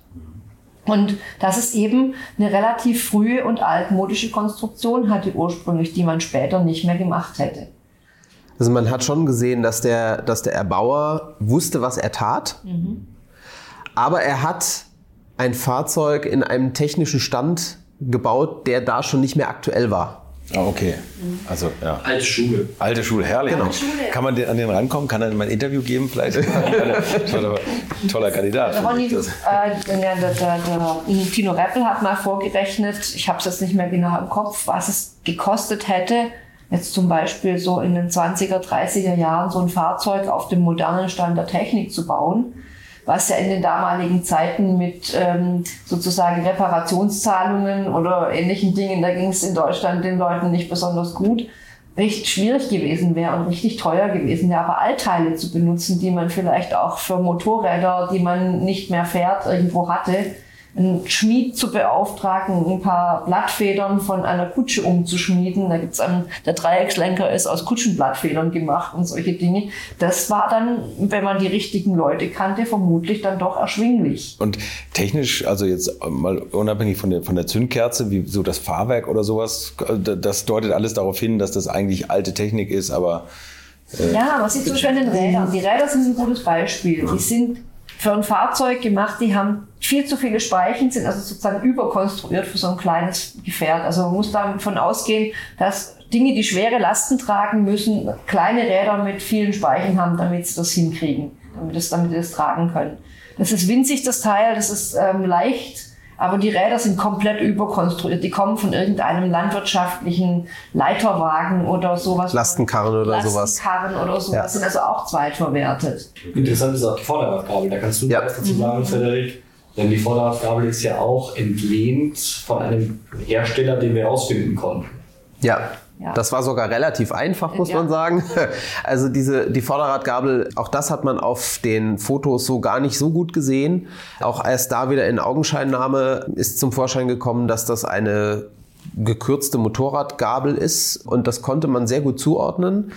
Und dass es eben eine relativ frühe und altmodische Konstruktion hatte ursprünglich, die man später nicht mehr gemacht hätte. Also man hat schon gesehen, dass der, dass der Erbauer wusste, was er tat, mhm. aber er hat ein Fahrzeug in einem technischen Stand gebaut, der da schon nicht mehr aktuell war. Ah, okay. Also, ja. Alte Schule. Alte Schule, herrlich. Genau. Schule. Kann man den, an den rankommen? Kann er mal ein Interview geben vielleicht? toller, toller Kandidat. Ronny, äh, der, der, der, der Tino Reppel hat mal vorgerechnet, ich habe es jetzt nicht mehr genau im Kopf, was es gekostet hätte, jetzt zum Beispiel so in den zwanziger, dreißiger Jahren so ein Fahrzeug auf dem modernen Stand der Technik zu bauen, was ja in den damaligen Zeiten mit ähm, sozusagen Reparationszahlungen oder ähnlichen Dingen, da ging es in Deutschland den Leuten nicht besonders gut, recht schwierig gewesen wäre und richtig teuer gewesen wäre. Aber Altteile zu benutzen, die man vielleicht auch für Motorräder, die man nicht mehr fährt, irgendwo hatte, einen Schmied zu beauftragen, ein paar Blattfedern von einer Kutsche umzuschmieden. Da gibt's einen, der Dreieckslenker ist aus Kutschenblattfedern gemacht und solche Dinge. Das war dann, wenn man die richtigen Leute kannte, vermutlich dann doch erschwinglich. Und technisch, also jetzt mal unabhängig von der, von der Zündkerze, wie so das Fahrwerk oder sowas, das deutet alles darauf hin, dass das eigentlich alte Technik ist, aber... Äh ja, aber sieht so schön in den Rädern. Die Räder sind ein gutes Beispiel. Die sind für ein Fahrzeug gemacht, die haben viel zu viele Speichen, sind also sozusagen überkonstruiert für so ein kleines Gefährt. Also man muss davon ausgehen, dass Dinge, die schwere Lasten tragen müssen, kleine Räder mit vielen Speichen haben, damit sie das hinkriegen, damit, das, damit sie das tragen können. Das ist winzig, das Teil, das ist ähm, leicht, aber die Räder sind komplett überkonstruiert. Die kommen von irgendeinem landwirtschaftlichen Leiterwagen oder sowas. Lastenkarren oder Lastenkarren sowas. Lastenkarren oder sowas ja. sind also auch zweitverwertet. Interessant ist auch die Vorderradgabel. Da kannst du ja. was dazu sagen, mhm. Frederik. Denn die Vorderradgabel ist ja auch entlehnt von einem Hersteller, den wir herausfinden konnten. Ja. Ja. Das war sogar relativ einfach, muss ja. man sagen. Also diese, die Vorderradgabel, auch das hat man auf den Fotos so gar nicht so gut gesehen. Auch erst da wieder in Augenscheinnahme ist zum Vorschein gekommen, dass das eine gekürzte Motorradgabel ist. Und das konnte man sehr gut zuordnen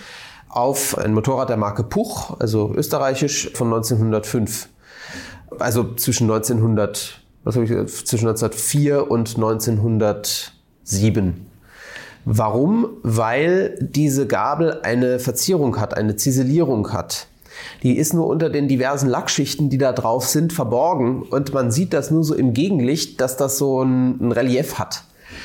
auf ein Motorrad der Marke Puch, also österreichisch, von neunzehnhundertfünf. Also zwischen neunzehnhundert, was habe ich gesagt, zwischen neunzehnhundertvier und neunzehnhundertsieben. Warum? Weil diese Gabel eine Verzierung hat, eine Ziselierung hat. Die ist nur unter den diversen Lackschichten, die da drauf sind, verborgen. Und man sieht das nur so im Gegenlicht, dass das so ein, ein Relief hat.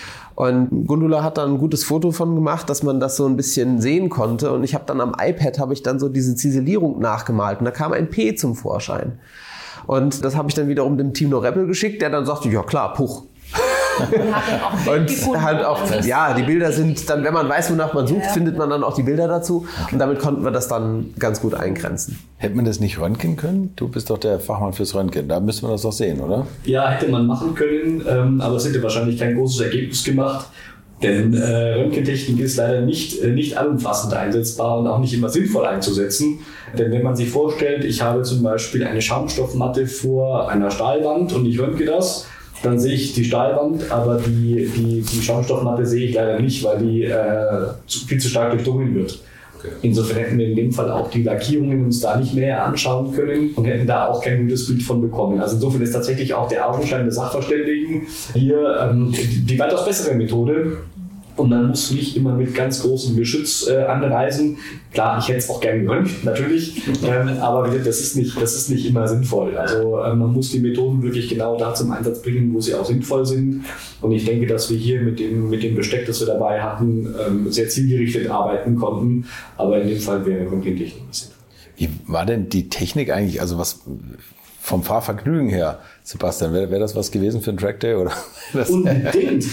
Und Gundula hat da ein gutes Foto von gemacht, dass man das so ein bisschen sehen konnte. Und ich habe dann am iPad habe ich dann so diese Ziselierung nachgemalt. Und da kam ein P zum Vorschein. Und das habe ich dann wiederum dem Tino Reppel geschickt, der dann sagte, ja klar, Puch. Und hat dann auch ein Bild und gefunden, halt auch, ja, die Bilder sind dann, wenn man weiß, wonach man sucht, ja. findet man dann auch die Bilder dazu. Und damit konnten wir das dann ganz gut eingrenzen. Hätte man das nicht röntgen können? Du bist doch der Fachmann fürs Röntgen. Da müsste man das doch sehen, oder? Ja, hätte man machen können, ähm, aber es hätte wahrscheinlich kein großes Ergebnis gemacht. Denn äh, Röntgentechnik ist leider nicht, äh, nicht allumfassend einsetzbar und auch nicht immer sinnvoll einzusetzen. Denn wenn man sich vorstellt, ich habe zum Beispiel eine Schaumstoffmatte vor einer Stahlwand und ich röntge das, dann sehe ich die Stahlwand, aber die, die, die Schaumstoffmatte sehe ich leider nicht, weil die äh, zu, viel zu stark durchdrungen wird. Okay. Insofern hätten wir in dem Fall auch die Lackierungen uns da nicht näher anschauen können und hätten da auch kein gutes Bild von bekommen. Also insofern ist tatsächlich auch der Augenschein des Sachverständigen hier ähm, die, die weitaus bessere Methode. Und man muss nicht immer mit ganz großem Geschütz äh, anreisen. Klar, ich hätte es auch gerne geröntgt, natürlich, ähm, aber das ist, nicht, das ist nicht immer sinnvoll. Also äh, man muss die Methoden wirklich genau da zum Einsatz bringen, wo sie auch sinnvoll sind. Und ich denke, dass wir hier mit dem, mit dem Besteck, das wir dabei hatten, ähm, sehr zielgerichtet arbeiten konnten. Aber in dem Fall wäre Röntgentechnik sinnvoll. Wie war denn die Technik eigentlich, also was vom Fahrvergnügen her, Sebastian, wäre wär das was gewesen für ein Trackday? Oder? Unbedingt. Unbedingt.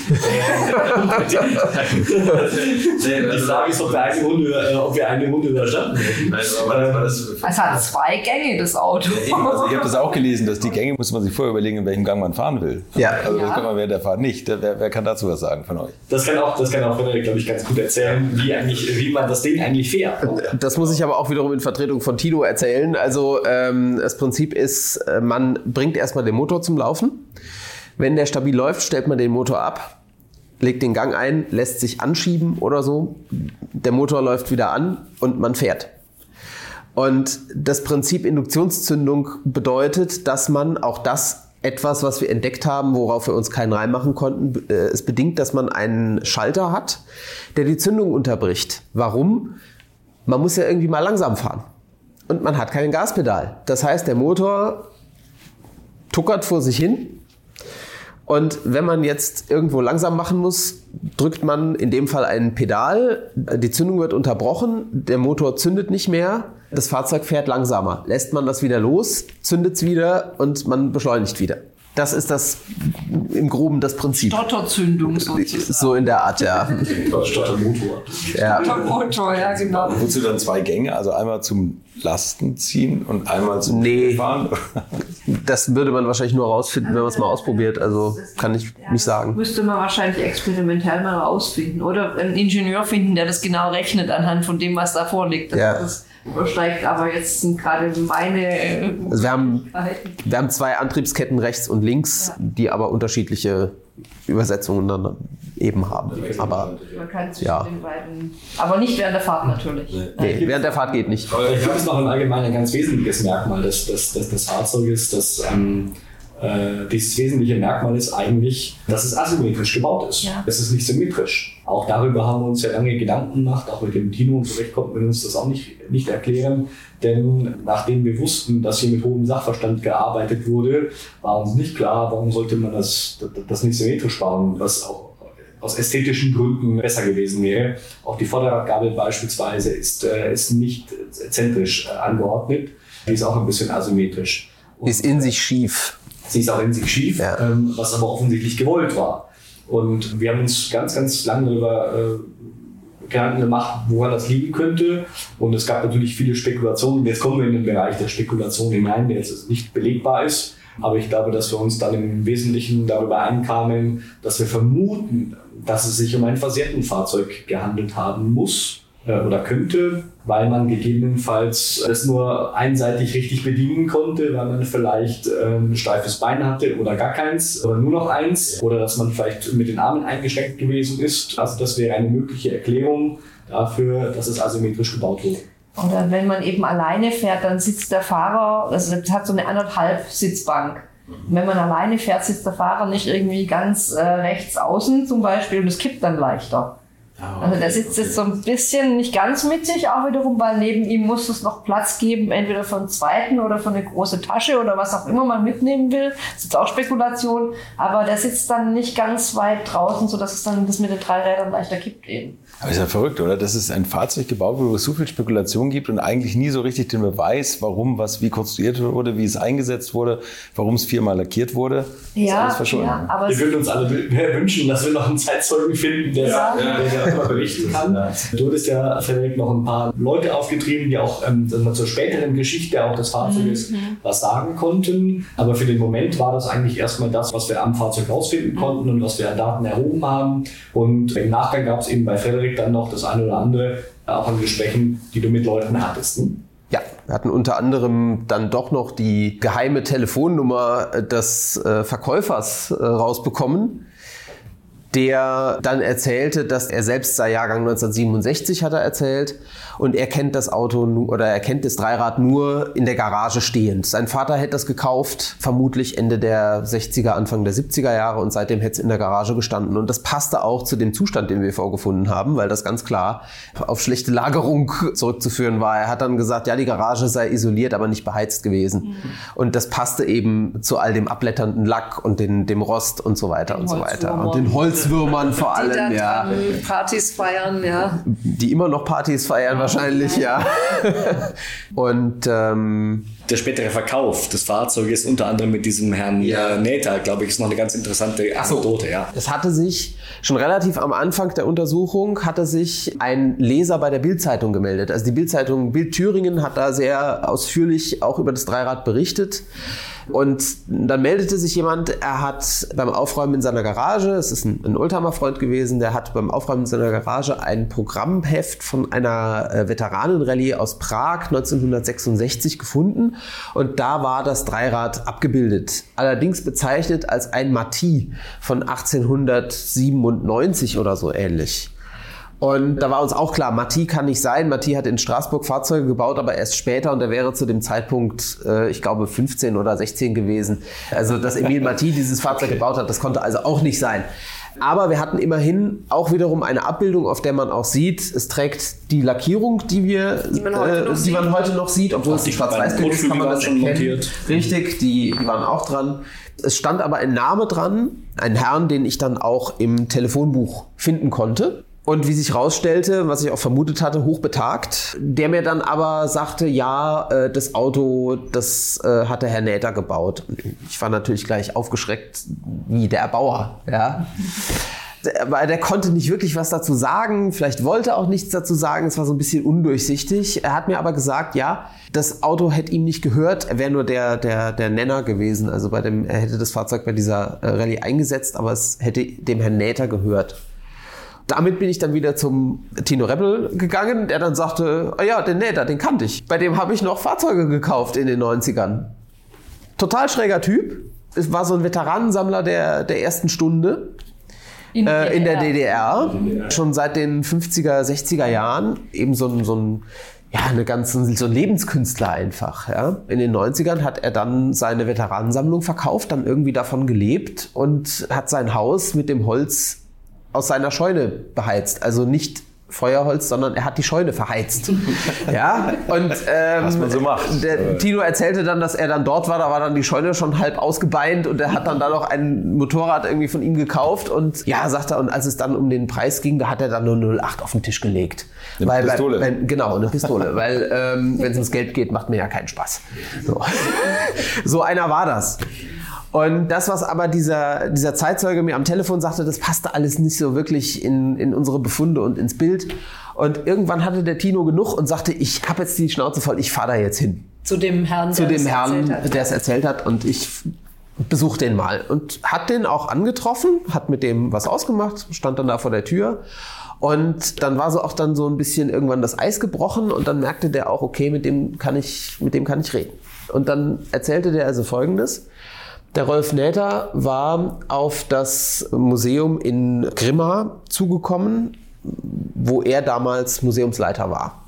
Die Frage ist, ob wir eine Runde, ob wir eine Runde überstanden hätten. Es hat zwei Gänge, das Auto. Also ich habe das auch gelesen, dass die Gänge, muss man sich vorher überlegen, in welchem Gang man fahren will. Ja. Also das Ja. kann man während der Fahrt nicht. Wer, wer kann dazu was sagen von euch? Das kann auch, das kann auch Frederik, glaube ich, ganz gut erzählen, wie, eigentlich, wie man das Ding eigentlich fährt. Das muss ich aber auch wiederum in Vertretung von Tino erzählen. Also ähm, das Prinzip ist, man bringt erstmal den Motor zum Laufen. Wenn der stabil läuft, stellt man den Motor ab, legt den Gang ein, lässt sich anschieben oder so. Der Motor läuft wieder an und man fährt. Und das Prinzip Induktionszündung bedeutet, dass man auch das etwas, was wir entdeckt haben, worauf wir uns keinen Reim machen konnten, äh, es bedingt, dass man einen Schalter hat, der die Zündung unterbricht. Warum? Man muss ja irgendwie mal langsam fahren. Und man hat kein Gaspedal. Das heißt, der Motor tuckert vor sich hin. Und wenn man jetzt irgendwo langsam machen muss, drückt man in dem Fall ein Pedal. Die Zündung wird unterbrochen. Der Motor zündet nicht mehr. Das Fahrzeug fährt langsamer. Lässt man das wieder los, zündet es wieder und man beschleunigt wieder. Das ist das im Groben das Prinzip. Stotterzündung sozusagen. So in der Art, ja. Stottermotor. Ja. Stottermotor, ja genau. Wozu dann zwei Gänge? Also einmal zum Lasten ziehen und einmal zum Nee. Fahren? Das würde man wahrscheinlich nur rausfinden, wenn man es mal ausprobiert. Also kann ich nicht sagen. Müsste man wahrscheinlich experimentell mal rausfinden. Oder einen Ingenieur finden, der das genau rechnet anhand von dem, was da vorliegt. Ja. Das übersteigt aber jetzt sind gerade meine äh, Also wir haben, Möglichkeiten. wir haben zwei Antriebsketten rechts und links, die aber unterschiedliche Übersetzungen dann eben haben. Aber Man kann zwischen Ja. den beiden. Aber nicht während der Fahrt natürlich. nee, während der Fahrt geht nicht. Aber ich glaube, es ist noch ein allgemein ein ganz wesentliches Merkmal des, des, des, des Fahrzeuges, dass ähm, äh, dieses wesentliche Merkmal ist eigentlich, dass es asymmetrisch gebaut ist. Ja. Es ist nicht symmetrisch. Auch darüber haben wir uns ja lange Gedanken gemacht, auch mit dem Tino, und vielleicht konnten wir uns das auch nicht, nicht erklären. Denn nachdem wir wussten, dass hier mit hohem Sachverstand gearbeitet wurde, war uns nicht klar, warum sollte man das, das nicht symmetrisch bauen, was auch aus ästhetischen Gründen besser gewesen wäre. Auch die Vorderradgabel beispielsweise ist, äh, ist nicht zentrisch äh, angeordnet. Die ist auch ein bisschen asymmetrisch. Und Ist in sich schief. sie ist auch in sich schief, Ja. ähm, was aber offensichtlich gewollt war. Und wir haben uns ganz, ganz lange darüber äh, Gedanken gemacht, woran das liegen könnte. Und es gab natürlich viele Spekulationen. Jetzt kommen wir in den Bereich der Spekulation hinein, der jetzt nicht belegbar ist. Aber ich glaube, dass wir uns dann im Wesentlichen darüber einkamen, dass wir vermuten, dass es sich um ein versehrten Fahrzeug gehandelt haben muss äh, oder könnte, weil man gegebenenfalls es nur einseitig richtig bedienen konnte, weil man vielleicht äh, ein steifes Bein hatte oder gar keins oder nur noch eins oder dass man vielleicht mit den Armen eingeschränkt gewesen ist. Also das wäre eine mögliche Erklärung dafür, dass es asymmetrisch gebaut wurde. Oder wenn man eben alleine fährt, dann sitzt der Fahrer, also das hat so eine anderthalb Sitzbank. Und wenn man alleine fährt, sitzt der Fahrer nicht irgendwie ganz äh, rechts außen zum Beispiel und es kippt dann leichter. Also der sitzt jetzt so ein bisschen nicht ganz mittig auch wiederum, weil neben ihm muss es noch Platz geben, entweder für einen zweiten oder für eine große Tasche oder was auch immer man mitnehmen will. Das ist auch Spekulation, aber der sitzt dann nicht ganz weit draußen, sodass es dann das mit den drei Rädern leichter kippt eben. Aber ist ja verrückt, oder? Dass es ein Fahrzeug gebaut wurde, wo es so viel Spekulation gibt und eigentlich nie so richtig den Beweis, warum was wie konstruiert wurde, wie es eingesetzt wurde, warum es viermal lackiert wurde. Das ist alles verschollen. ja, aber Wir es, würden uns alle wünschen, dass wir noch einen Zeitzeugen finden, der Ja. der darüber berichten kann. Du hattest ja, Frederik, noch ein paar Leute aufgetrieben, die auch ähm, zur späteren Geschichte auch des Fahrzeuges Mhm. was sagen konnten. Aber für den Moment war das eigentlich erstmal das, was wir am Fahrzeug rausfinden konnten und was wir an Daten erhoben haben. Und im Nachgang gab es eben bei Frederik dann noch das eine oder andere, äh, auch an Gesprächen, die du mit Leuten hattest. Ne? Ja, wir hatten unter anderem dann doch noch die geheime Telefonnummer des äh, Verkäufers äh, rausbekommen, der dann erzählte, dass er selbst sei Jahrgang neunzehnhundertsiebenundsechzig, hat er erzählt, und er kennt das Auto nu- oder er kennt das Dreirad nur in der Garage stehend. Sein Vater hätte das gekauft, vermutlich Ende der sechziger, Anfang der siebziger Jahre, und seitdem hätte es in der Garage gestanden. Und das passte auch zu dem Zustand, den wir vorgefunden haben, weil das ganz klar auf schlechte Lagerung zurückzuführen war. Er hat dann gesagt, ja, die Garage sei isoliert, aber nicht beheizt gewesen. Mhm. Und das passte eben zu all dem abblätternden Lack und den, dem Rost und so weiter Den und so weiter. Holzwürmern. Und den Holzwürmern vor die allem, dann ja. ähm, Partys feiern, ja. Die immer noch Partys feiern wahrscheinlich, ja. Und ähm, der spätere Verkauf des Fahrzeuges, unter anderem mit diesem Herrn Ja. äh, Näther, glaube ich, ist noch eine ganz interessante Anekdote. Ja. Es hatte sich schon relativ am Anfang der Untersuchung hatte sich ein Leser bei der Bild-Zeitung gemeldet. Also die Bild-Zeitung Bild Thüringen hat da sehr ausführlich auch über das Dreirad berichtet. Und dann meldete sich jemand, er hat beim Aufräumen in seiner Garage, es ist ein, ein Oldtimer-Freund gewesen, der hat beim Aufräumen in seiner Garage ein Programmheft von einer äh, Veteranenrallye aus Prag neunzehnhundertsechsundsechzig gefunden und da war das Dreirad abgebildet. Allerdings bezeichnet als ein Mati von achtzehnhundertsiebenundneunzig oder so ähnlich. Und da war uns auch klar, Mati kann nicht sein. Mati hat in Straßburg Fahrzeuge gebaut, aber erst später und er wäre zu dem Zeitpunkt, äh, ich glaube, fünfzehn oder sechzehn gewesen. Also, dass Emil Mati dieses Fahrzeug okay. gebaut hat, das konnte also auch nicht sein. Aber wir hatten immerhin auch wiederum eine Abbildung, auf der man auch sieht, es trägt die Lackierung, die wir, die man heute, äh, noch, die sieht. Man heute noch sieht, obwohl es die Schwarz-Weiß-Bild ist, kann man das erkennen. Montiert. Richtig, die, die waren auch dran. Es stand aber ein Name dran, ein Herrn, den ich dann auch im Telefonbuch finden konnte. Und wie sich rausstellte, was ich auch vermutet hatte, hochbetagt, der mir dann aber sagte, ja, äh, das Auto, das äh, hat der Herr Näther gebaut. Und ich war natürlich gleich aufgeschreckt, wie der Erbauer, ja. Aber der konnte nicht wirklich was dazu sagen, vielleicht wollte auch nichts dazu sagen, es war so ein bisschen undurchsichtig. Er hat mir aber gesagt, ja, das Auto hätte ihm nicht gehört, er wäre nur der, der, der Nenner gewesen. Also bei dem, er hätte das Fahrzeug bei dieser äh, Rallye eingesetzt, aber es hätte dem Herrn Näther gehört. Damit bin ich dann wieder zum Tino Rebel gegangen, der dann sagte, oh ja, den Näther, den kannte ich. Bei dem habe ich noch Fahrzeuge gekauft in den neunzigern. Total schräger Typ. Es war so ein Veteranensammler der, der ersten Stunde in, äh, in der D D R. D D R. Schon seit den fünfziger, sechziger Jahren. Eben so ein, so ein, ja, eine ganze, so ein Lebenskünstler einfach. Ja. In den neunzigern hat er dann seine Veteranensammlung verkauft, dann irgendwie davon gelebt und hat sein Haus mit dem Holz aus seiner Scheune beheizt. Also nicht Feuerholz, sondern er hat die Scheune verheizt. Ja, und ähm, was man so macht. Der Tino erzählte dann, dass er dann dort war, da war dann die Scheune schon halb ausgebeint und er hat dann da noch ein Motorrad irgendwie von ihm gekauft und ja, sagt er, und als es dann um den Preis ging, da hat er dann nur null acht auf den Tisch gelegt. Eine weil, Pistole. Weil, genau, eine Pistole, weil ähm, wenn es ums Geld geht, macht mir ja keinen Spaß. So, so einer war das. Und das, was aber dieser, dieser Zeitzeuge mir am Telefon sagte, das passte alles nicht so wirklich in, in unsere Befunde und ins Bild. Und irgendwann hatte der Tino genug und sagte, ich habe jetzt die Schnauze voll, ich fahre da jetzt hin. Zu dem Herrn, Zu der dem es Herrn, erzählt hat. der es erzählt hat. Und ich besuche den mal. Und hat den auch angetroffen, hat mit dem was ausgemacht, stand dann da vor der Tür. Und dann war so auch dann so ein bisschen irgendwann das Eis gebrochen und dann merkte der auch, okay, mit dem kann ich, mit dem kann ich reden. Und dann erzählte der also Folgendes. Der Rolf Näther war auf das Museum in Grimma zugekommen, wo er damals Museumsleiter war.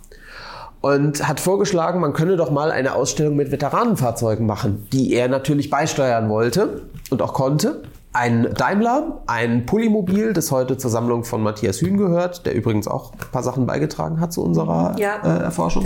Und hat vorgeschlagen, man könne doch mal eine Ausstellung mit Veteranenfahrzeugen machen, die er natürlich beisteuern wollte und auch konnte. Ein Daimler, ein Polymobil, das heute zur Sammlung von Matthias Hühn gehört, der übrigens auch ein paar Sachen beigetragen hat zu unserer ja, äh, Erforschung.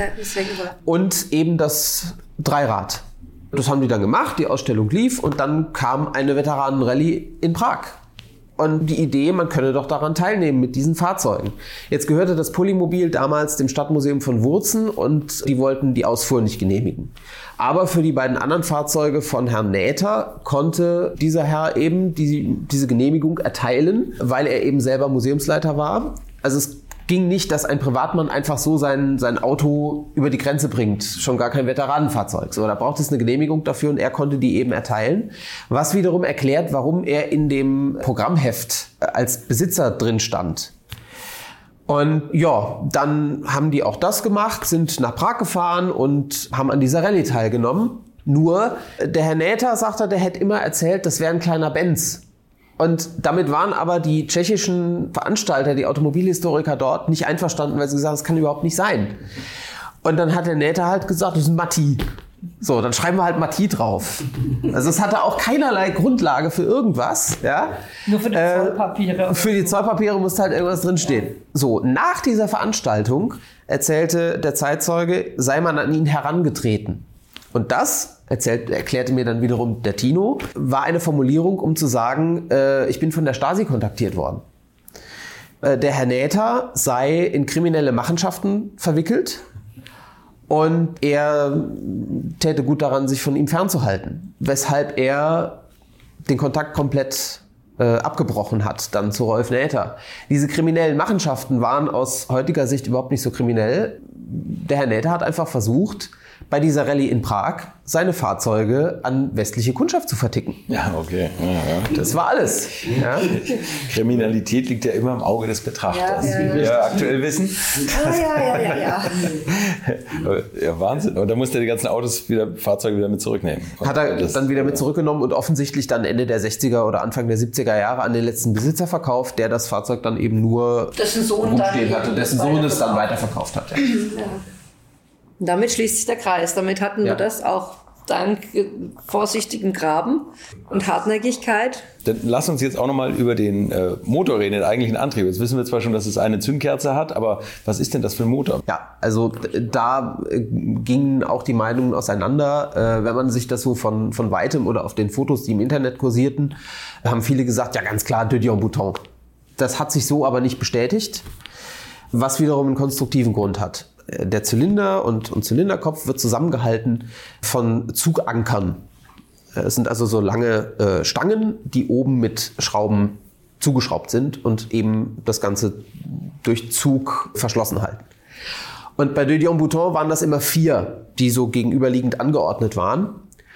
Und eben das Dreirad. Das haben die dann gemacht, die Ausstellung lief und dann kam eine Veteranenrallye in Prag. Und die Idee, man könne doch daran teilnehmen mit diesen Fahrzeugen. Jetzt gehörte das Polymobil damals dem Stadtmuseum von Wurzen und die wollten die Ausfuhr nicht genehmigen. Aber für die beiden anderen Fahrzeuge von Herrn Näther konnte dieser Herr eben die, diese Genehmigung erteilen, weil er eben selber Museumsleiter war. Also es ging nicht, dass ein Privatmann einfach so sein, sein Auto über die Grenze bringt. Schon gar kein Veteranenfahrzeug. So, da braucht es eine Genehmigung dafür und er konnte die eben erteilen. Was wiederum erklärt, warum er in dem Programmheft als Besitzer drin stand. Und ja, dann haben die auch das gemacht, sind nach Prag gefahren und haben an dieser Rallye teilgenommen. Nur, der Herr Näther sagte, der hätte immer erzählt, das wäre ein kleiner Benz. Und damit waren aber die tschechischen Veranstalter, die Automobilhistoriker dort, nicht einverstanden, weil sie gesagt haben, das kann überhaupt nicht sein. Und dann hat der Näther halt gesagt, das ist ein Mati. So, dann schreiben wir halt Mati drauf. Also es hatte auch keinerlei Grundlage für irgendwas. Ja? Nur für die äh, Zollpapiere. Für die Zollpapiere musste halt irgendwas drinstehen. So, nach dieser Veranstaltung erzählte der Zeitzeuge, sei man an ihn herangetreten. Und das, erzählt, erklärte mir dann wiederum der Tino, war eine Formulierung, um zu sagen, äh, ich bin von der Stasi kontaktiert worden. Äh, der Herr Näther sei in kriminelle Machenschaften verwickelt und er täte gut daran, sich von ihm fernzuhalten, weshalb er den Kontakt komplett äh, abgebrochen hat, dann zu Rolf Näther. Diese kriminellen Machenschaften waren aus heutiger Sicht überhaupt nicht so kriminell. Der Herr Näther hat einfach versucht, bei dieser Rallye in Prag seine Fahrzeuge an westliche Kundschaft zu verticken. Ja, okay. Ja, ja. Das war alles. Ja. Kriminalität liegt ja immer im Auge des Betrachters, Ja, ja, wie wir ja aktuell wissen. Ah, ja, ja, ja, ja. Ja, Wahnsinn. Und da musste er die ganzen Autos, wieder, Fahrzeuge wieder mit zurücknehmen. Hat er das, dann wieder mit zurückgenommen und offensichtlich dann Ende der sechziger oder Anfang der siebziger Jahre an den letzten Besitzer verkauft, der das Fahrzeug dann eben nur Dessen Sohn rumstehen dann hatte, dessen Sohn es dann weiterverkauft hat. Ja. Und damit schließt sich der Kreis. Damit hatten Ja. wir das auch dank vorsichtigem Graben und Hartnäckigkeit. Dann lass uns jetzt auch nochmal über den äh, Motor reden, den eigentlichen Antrieb. Jetzt wissen wir zwar schon, dass es eine Zündkerze hat, aber was ist denn das für ein Motor? Ja, also da äh, gingen auch die Meinungen auseinander. Äh, wenn man sich das so von, von weitem oder auf den Fotos, die im Internet kursierten, haben viele gesagt, ja ganz klar, de Dion Bouton. Das hat sich so aber nicht bestätigt, was wiederum einen konstruktiven Grund hat. Der Zylinder und, und Zylinderkopf wird zusammengehalten von Zugankern. Es sind also so lange äh, Stangen, die oben mit Schrauben zugeschraubt sind und eben das Ganze durch Zug verschlossen halten. Und bei de Dion Bouton waren das immer vier, die so gegenüberliegend angeordnet waren.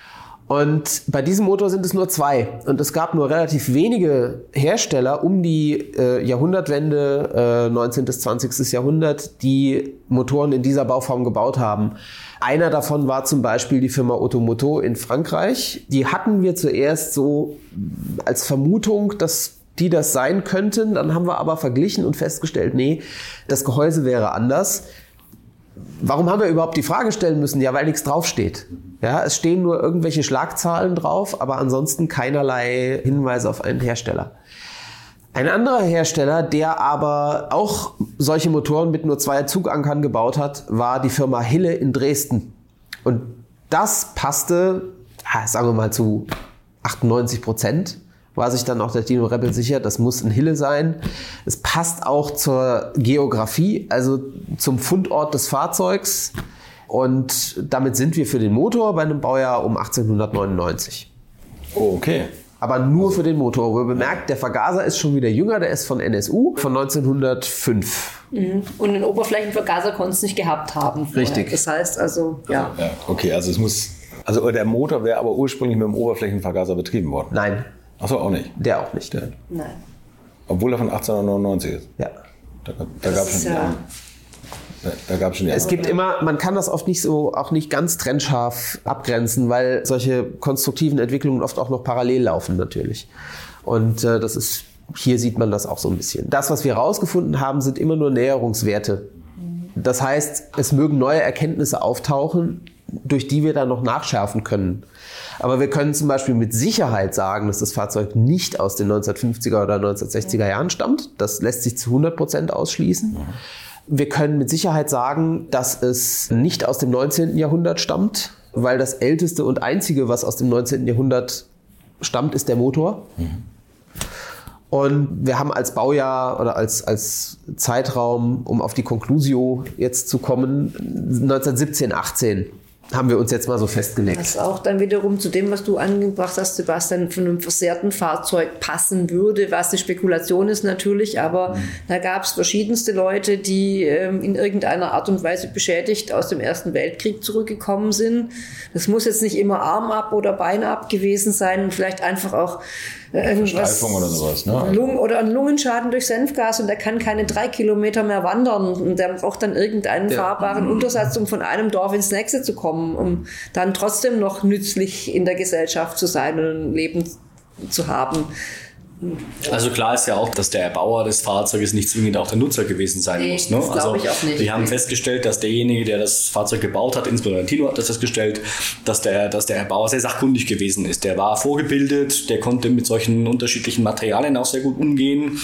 Und bei diesem Motor sind es nur zwei. Und es gab nur relativ wenige Hersteller um die äh, Jahrhundertwende, äh, neunzehnten bis zwanzigsten Jahrhundert, die Motoren in dieser Bauform gebaut haben. Einer davon war zum Beispiel die Firma Automoto in Frankreich. Die hatten wir zuerst so als Vermutung, dass die das sein könnten. Dann haben wir aber verglichen und festgestellt, nee, das Gehäuse wäre anders. Warum haben wir überhaupt die Frage stellen müssen? Ja, weil nichts draufsteht. Ja, es stehen nur irgendwelche Schlagzahlen drauf, aber ansonsten keinerlei Hinweise auf einen Hersteller. Ein anderer Hersteller, der aber auch solche Motoren mit nur zwei Zugankern gebaut hat, war die Firma Hille in Dresden. Und das passte, sagen wir mal, zu achtundneunzig Prozent. War sich dann auch der Dino Rebel sicher, das muss ein Hille sein. Es passt auch zur Geografie, also zum Fundort des Fahrzeugs. Und damit sind wir für den Motor bei einem Baujahr um achtzehnhundertneunundneunzig. Oh, okay. Aber nur für den Motor. Wo ihr bemerkt, der Vergaser ist schon wieder jünger, der ist von N S U, von neunzehnhundertfünf. Mhm. Und einen Oberflächenvergaser konnte es nicht gehabt haben. Vorher. Richtig. Das heißt also, ja. Ja, okay, also es muss, also der Motor wäre aber ursprünglich mit dem Oberflächenvergaser betrieben worden. Nein, Achso, auch nicht. der auch nicht. Nein. Obwohl er von achtzehnhundertneunundneunzig ist. Ja. Da, da gab es ist schon, ja- da, da gab's schon die Es anderen. gibt immer, man kann das oft nicht so, auch nicht ganz trennscharf abgrenzen, weil solche konstruktiven Entwicklungen oft auch noch parallel laufen natürlich. Und äh, das ist, hier sieht man das auch so ein bisschen. Das, was wir herausgefunden haben, sind immer nur Näherungswerte. Das heißt, es mögen neue Erkenntnisse auftauchen, durch die wir dann noch nachschärfen können. Aber wir können zum Beispiel mit Sicherheit sagen, dass das Fahrzeug nicht aus den neunzehnhundertfünfziger oder neunzehnhundertsechziger Jahren stammt. Das lässt sich zu hundert Prozent ausschließen. Wir können mit Sicherheit sagen, dass es nicht aus dem neunzehnten Jahrhundert stammt, weil das älteste und einzige, was aus dem neunzehnten Jahrhundert stammt, ist der Motor. Mhm. Und wir haben als Baujahr oder als, als Zeitraum, um auf die Conclusio jetzt zu kommen, neunzehnhundertsiebzehn, achtzehn haben wir uns jetzt mal so festgelegt. Was auch dann wiederum zu dem, was du angebracht hast, Sebastian, von einem versehrten Fahrzeug passen würde, was eine Spekulation ist natürlich, aber mhm. da gab es verschiedenste Leute, die ähm, in irgendeiner Art und Weise beschädigt aus dem Ersten Weltkrieg zurückgekommen sind. Das muss jetzt nicht immer Arm ab oder Bein ab gewesen sein und vielleicht einfach auch äh, irgendwas, Versteifung oder sowas, ne? Lungen oder ein Lungenschaden durch Senfgas und der kann keine drei Kilometer mehr wandern und der braucht dann irgendeinen ja. fahrbaren Untersatz, um von einem Dorf ins nächste zu kommen, um dann trotzdem noch nützlich in der Gesellschaft zu sein und ein Leben zu haben. Also klar ist ja auch, dass der Erbauer des Fahrzeuges nicht zwingend auch der Nutzer gewesen sein Nee, muss. Ne? das glaube Also ich auch nicht. wir haben festgestellt, dass derjenige, der das Fahrzeug gebaut hat, insbesondere Tino hat das festgestellt, dass der, dass der Erbauer sehr sachkundig gewesen ist. Der war vorgebildet, der konnte mit solchen unterschiedlichen Materialien auch sehr gut umgehen.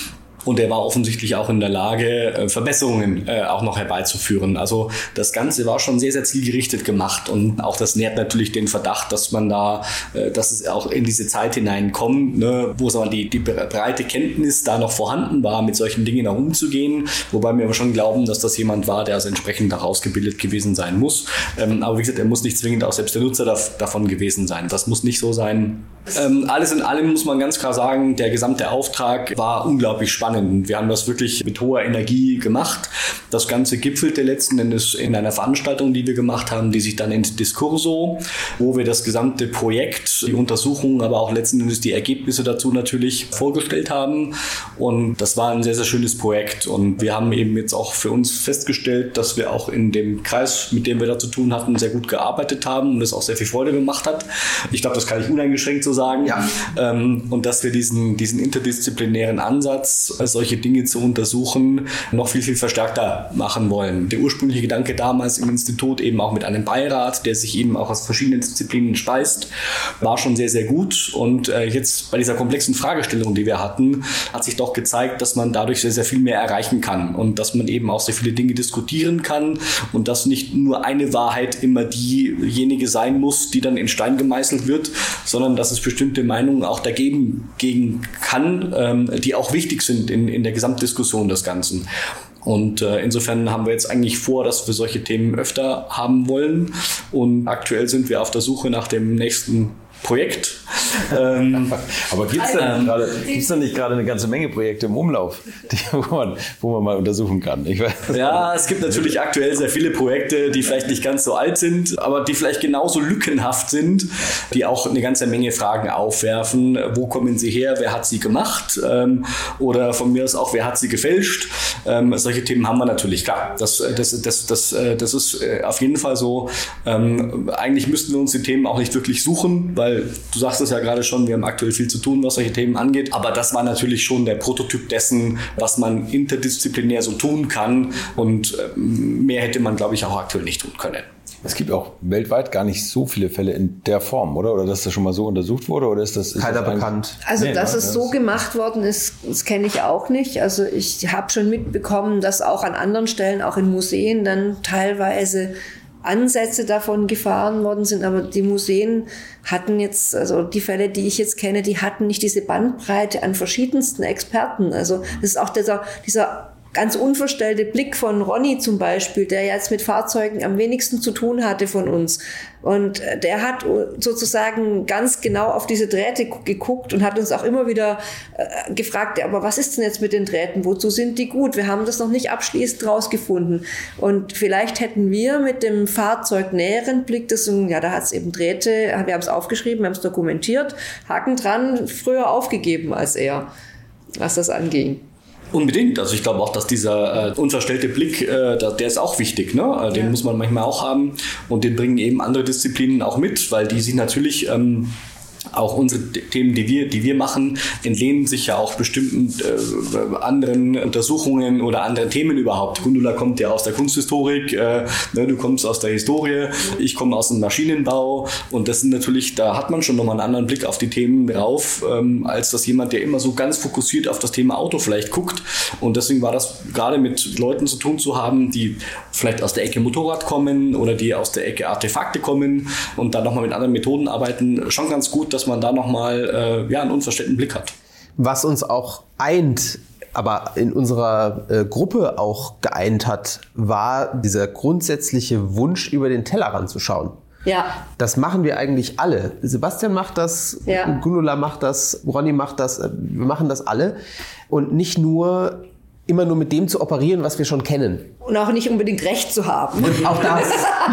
und er war offensichtlich auch in der Lage, Verbesserungen äh, auch noch herbeizuführen. Also das Ganze war schon sehr, sehr zielgerichtet gemacht und auch das nährt natürlich den Verdacht, dass man da, äh, dass es auch in diese Zeit hineinkommt, ne, wo sagen wir, die, die breite Kenntnis da noch vorhanden war, mit solchen Dingen auch umzugehen, wobei wir aber schon glauben, dass das jemand war, der also entsprechend auch ausgebildet gewesen sein muss. Ähm, aber wie gesagt, er muss nicht zwingend auch selbst der Nutzer da, davon gewesen sein. Das muss nicht so sein. Ähm, alles in allem muss man ganz klar sagen, der gesamte Auftrag war unglaublich spannend. Wir haben das wirklich mit hoher Energie gemacht. Das Ganze gipfelte letzten Endes in einer Veranstaltung, die wir gemacht haben, die sich dann nennt Diskurso, wo wir das gesamte Projekt, die Untersuchungen, aber auch letzten Endes die Ergebnisse dazu natürlich vorgestellt haben. Und das war ein sehr, sehr schönes Projekt. Und wir haben eben jetzt auch für uns festgestellt, dass wir auch in dem Kreis, mit dem wir da zu tun hatten, sehr gut gearbeitet haben und es auch sehr viel Freude gemacht hat. Ich glaube, das kann ich uneingeschränkt so sagen. Ja. Ähm, und dass wir diesen, diesen interdisziplinären Ansatz, solche Dinge zu untersuchen, noch viel, viel verstärkter machen wollen. Der ursprüngliche Gedanke damals im Institut, eben auch mit einem Beirat, der sich eben auch aus verschiedenen Disziplinen speist, war schon sehr, sehr gut. Und äh, jetzt bei dieser komplexen Fragestellung, die wir hatten, hat sich doch gezeigt, dass man dadurch sehr, sehr viel mehr erreichen kann und dass man eben auch sehr viele Dinge diskutieren kann und dass nicht nur eine Wahrheit immer diejenige sein muss, die dann in Stein gemeißelt wird, sondern dass es bestimmte Meinungen auch dagegen gegen kann, ähm, die auch wichtig sind in, in der Gesamtdiskussion des Ganzen. Und äh, insofern haben wir jetzt eigentlich vor, dass wir solche Themen öfter haben wollen. Und aktuell sind wir auf der Suche nach dem nächsten Projekt. Ähm, Aber gibt es da ähm, nicht gerade eine ganze Menge Projekte im Umlauf, die, wo, man, wo man mal untersuchen kann? Ich weiß. Ja, es gibt natürlich aktuell sehr viele Projekte, die vielleicht nicht ganz so alt sind, aber die vielleicht genauso lückenhaft sind, die auch eine ganze Menge Fragen aufwerfen. Wo kommen sie her? Wer hat sie gemacht? Ähm, oder von mir aus auch, wer hat sie gefälscht? Ähm, solche Themen haben wir natürlich, klar. Das, das, das, das, das ist auf jeden Fall so. Ähm, eigentlich müssten wir uns die Themen auch nicht wirklich suchen, weil du sagst es ja gerade schon, wir haben aktuell viel zu tun, was solche Themen angeht. Aber das war natürlich schon der Prototyp dessen, was man interdisziplinär so tun kann. Und mehr hätte man, glaube ich, auch aktuell nicht tun können. Es gibt auch weltweit gar nicht so viele Fälle in der Form, oder? Oder dass das schon mal so untersucht wurde? Oder ist das ist keiner das bekannt? Also, nee, dass ne? es so gemacht worden ist, das kenne ich auch nicht. Also, ich habe schon mitbekommen, dass auch an anderen Stellen, auch in Museen, dann teilweise Ansätze davon gefahren worden sind, aber die Museen hatten jetzt, also die Fälle, die ich jetzt kenne, die hatten nicht diese Bandbreite an verschiedensten Experten. Also das ist auch dieser, dieser ganz unverstellte Blick von Ronny zum Beispiel, der jetzt mit Fahrzeugen am wenigsten zu tun hatte von uns. Und der hat sozusagen ganz genau auf diese Drähte geguckt und hat uns auch immer wieder äh, gefragt, aber was ist denn jetzt mit den Drähten? Wozu sind die gut? Wir haben das noch nicht abschließend rausgefunden. Und vielleicht hätten wir mit dem Fahrzeug näheren Blick, das, ja, da hat es eben Drähte, wir haben es aufgeschrieben, wir haben es dokumentiert, Haken dran, früher aufgegeben als er, was das anging. Unbedingt. Also ich glaube auch, dass dieser äh, unverstellte Blick, äh, der ist auch wichtig. Ne? Den ja. muss man manchmal auch haben und den bringen eben andere Disziplinen auch mit, weil die sich natürlich... Ähm, auch unsere Themen, die wir, die wir machen, entlehnen sich ja auch bestimmten äh, anderen Untersuchungen oder anderen Themen überhaupt. Gundula kommt ja aus der Kunsthistorik, äh, ne, du kommst aus der Historie, ich komme aus dem Maschinenbau und das sind natürlich, da hat man schon nochmal einen anderen Blick auf die Themen drauf, ähm, als das jemand, der immer so ganz fokussiert auf das Thema Auto vielleicht guckt. Und deswegen war das gerade mit Leuten zu tun zu haben, die vielleicht aus der Ecke Motorrad kommen oder die aus der Ecke Artefakte kommen und dann nochmal mit anderen Methoden arbeiten, schon ganz gut, dass man da nochmal äh, ja, einen unverstellten Blick hat. Was uns auch eint, aber in unserer äh, Gruppe auch geeint hat, war dieser grundsätzliche Wunsch, über den Tellerrand zu schauen. Ja. Das machen wir eigentlich alle. Sebastian macht das, ja. Gundula macht das, Ronny macht das, wir machen das alle. Und nicht nur immer nur mit dem zu operieren, was wir schon kennen. Und auch nicht unbedingt Recht zu haben. Auch das.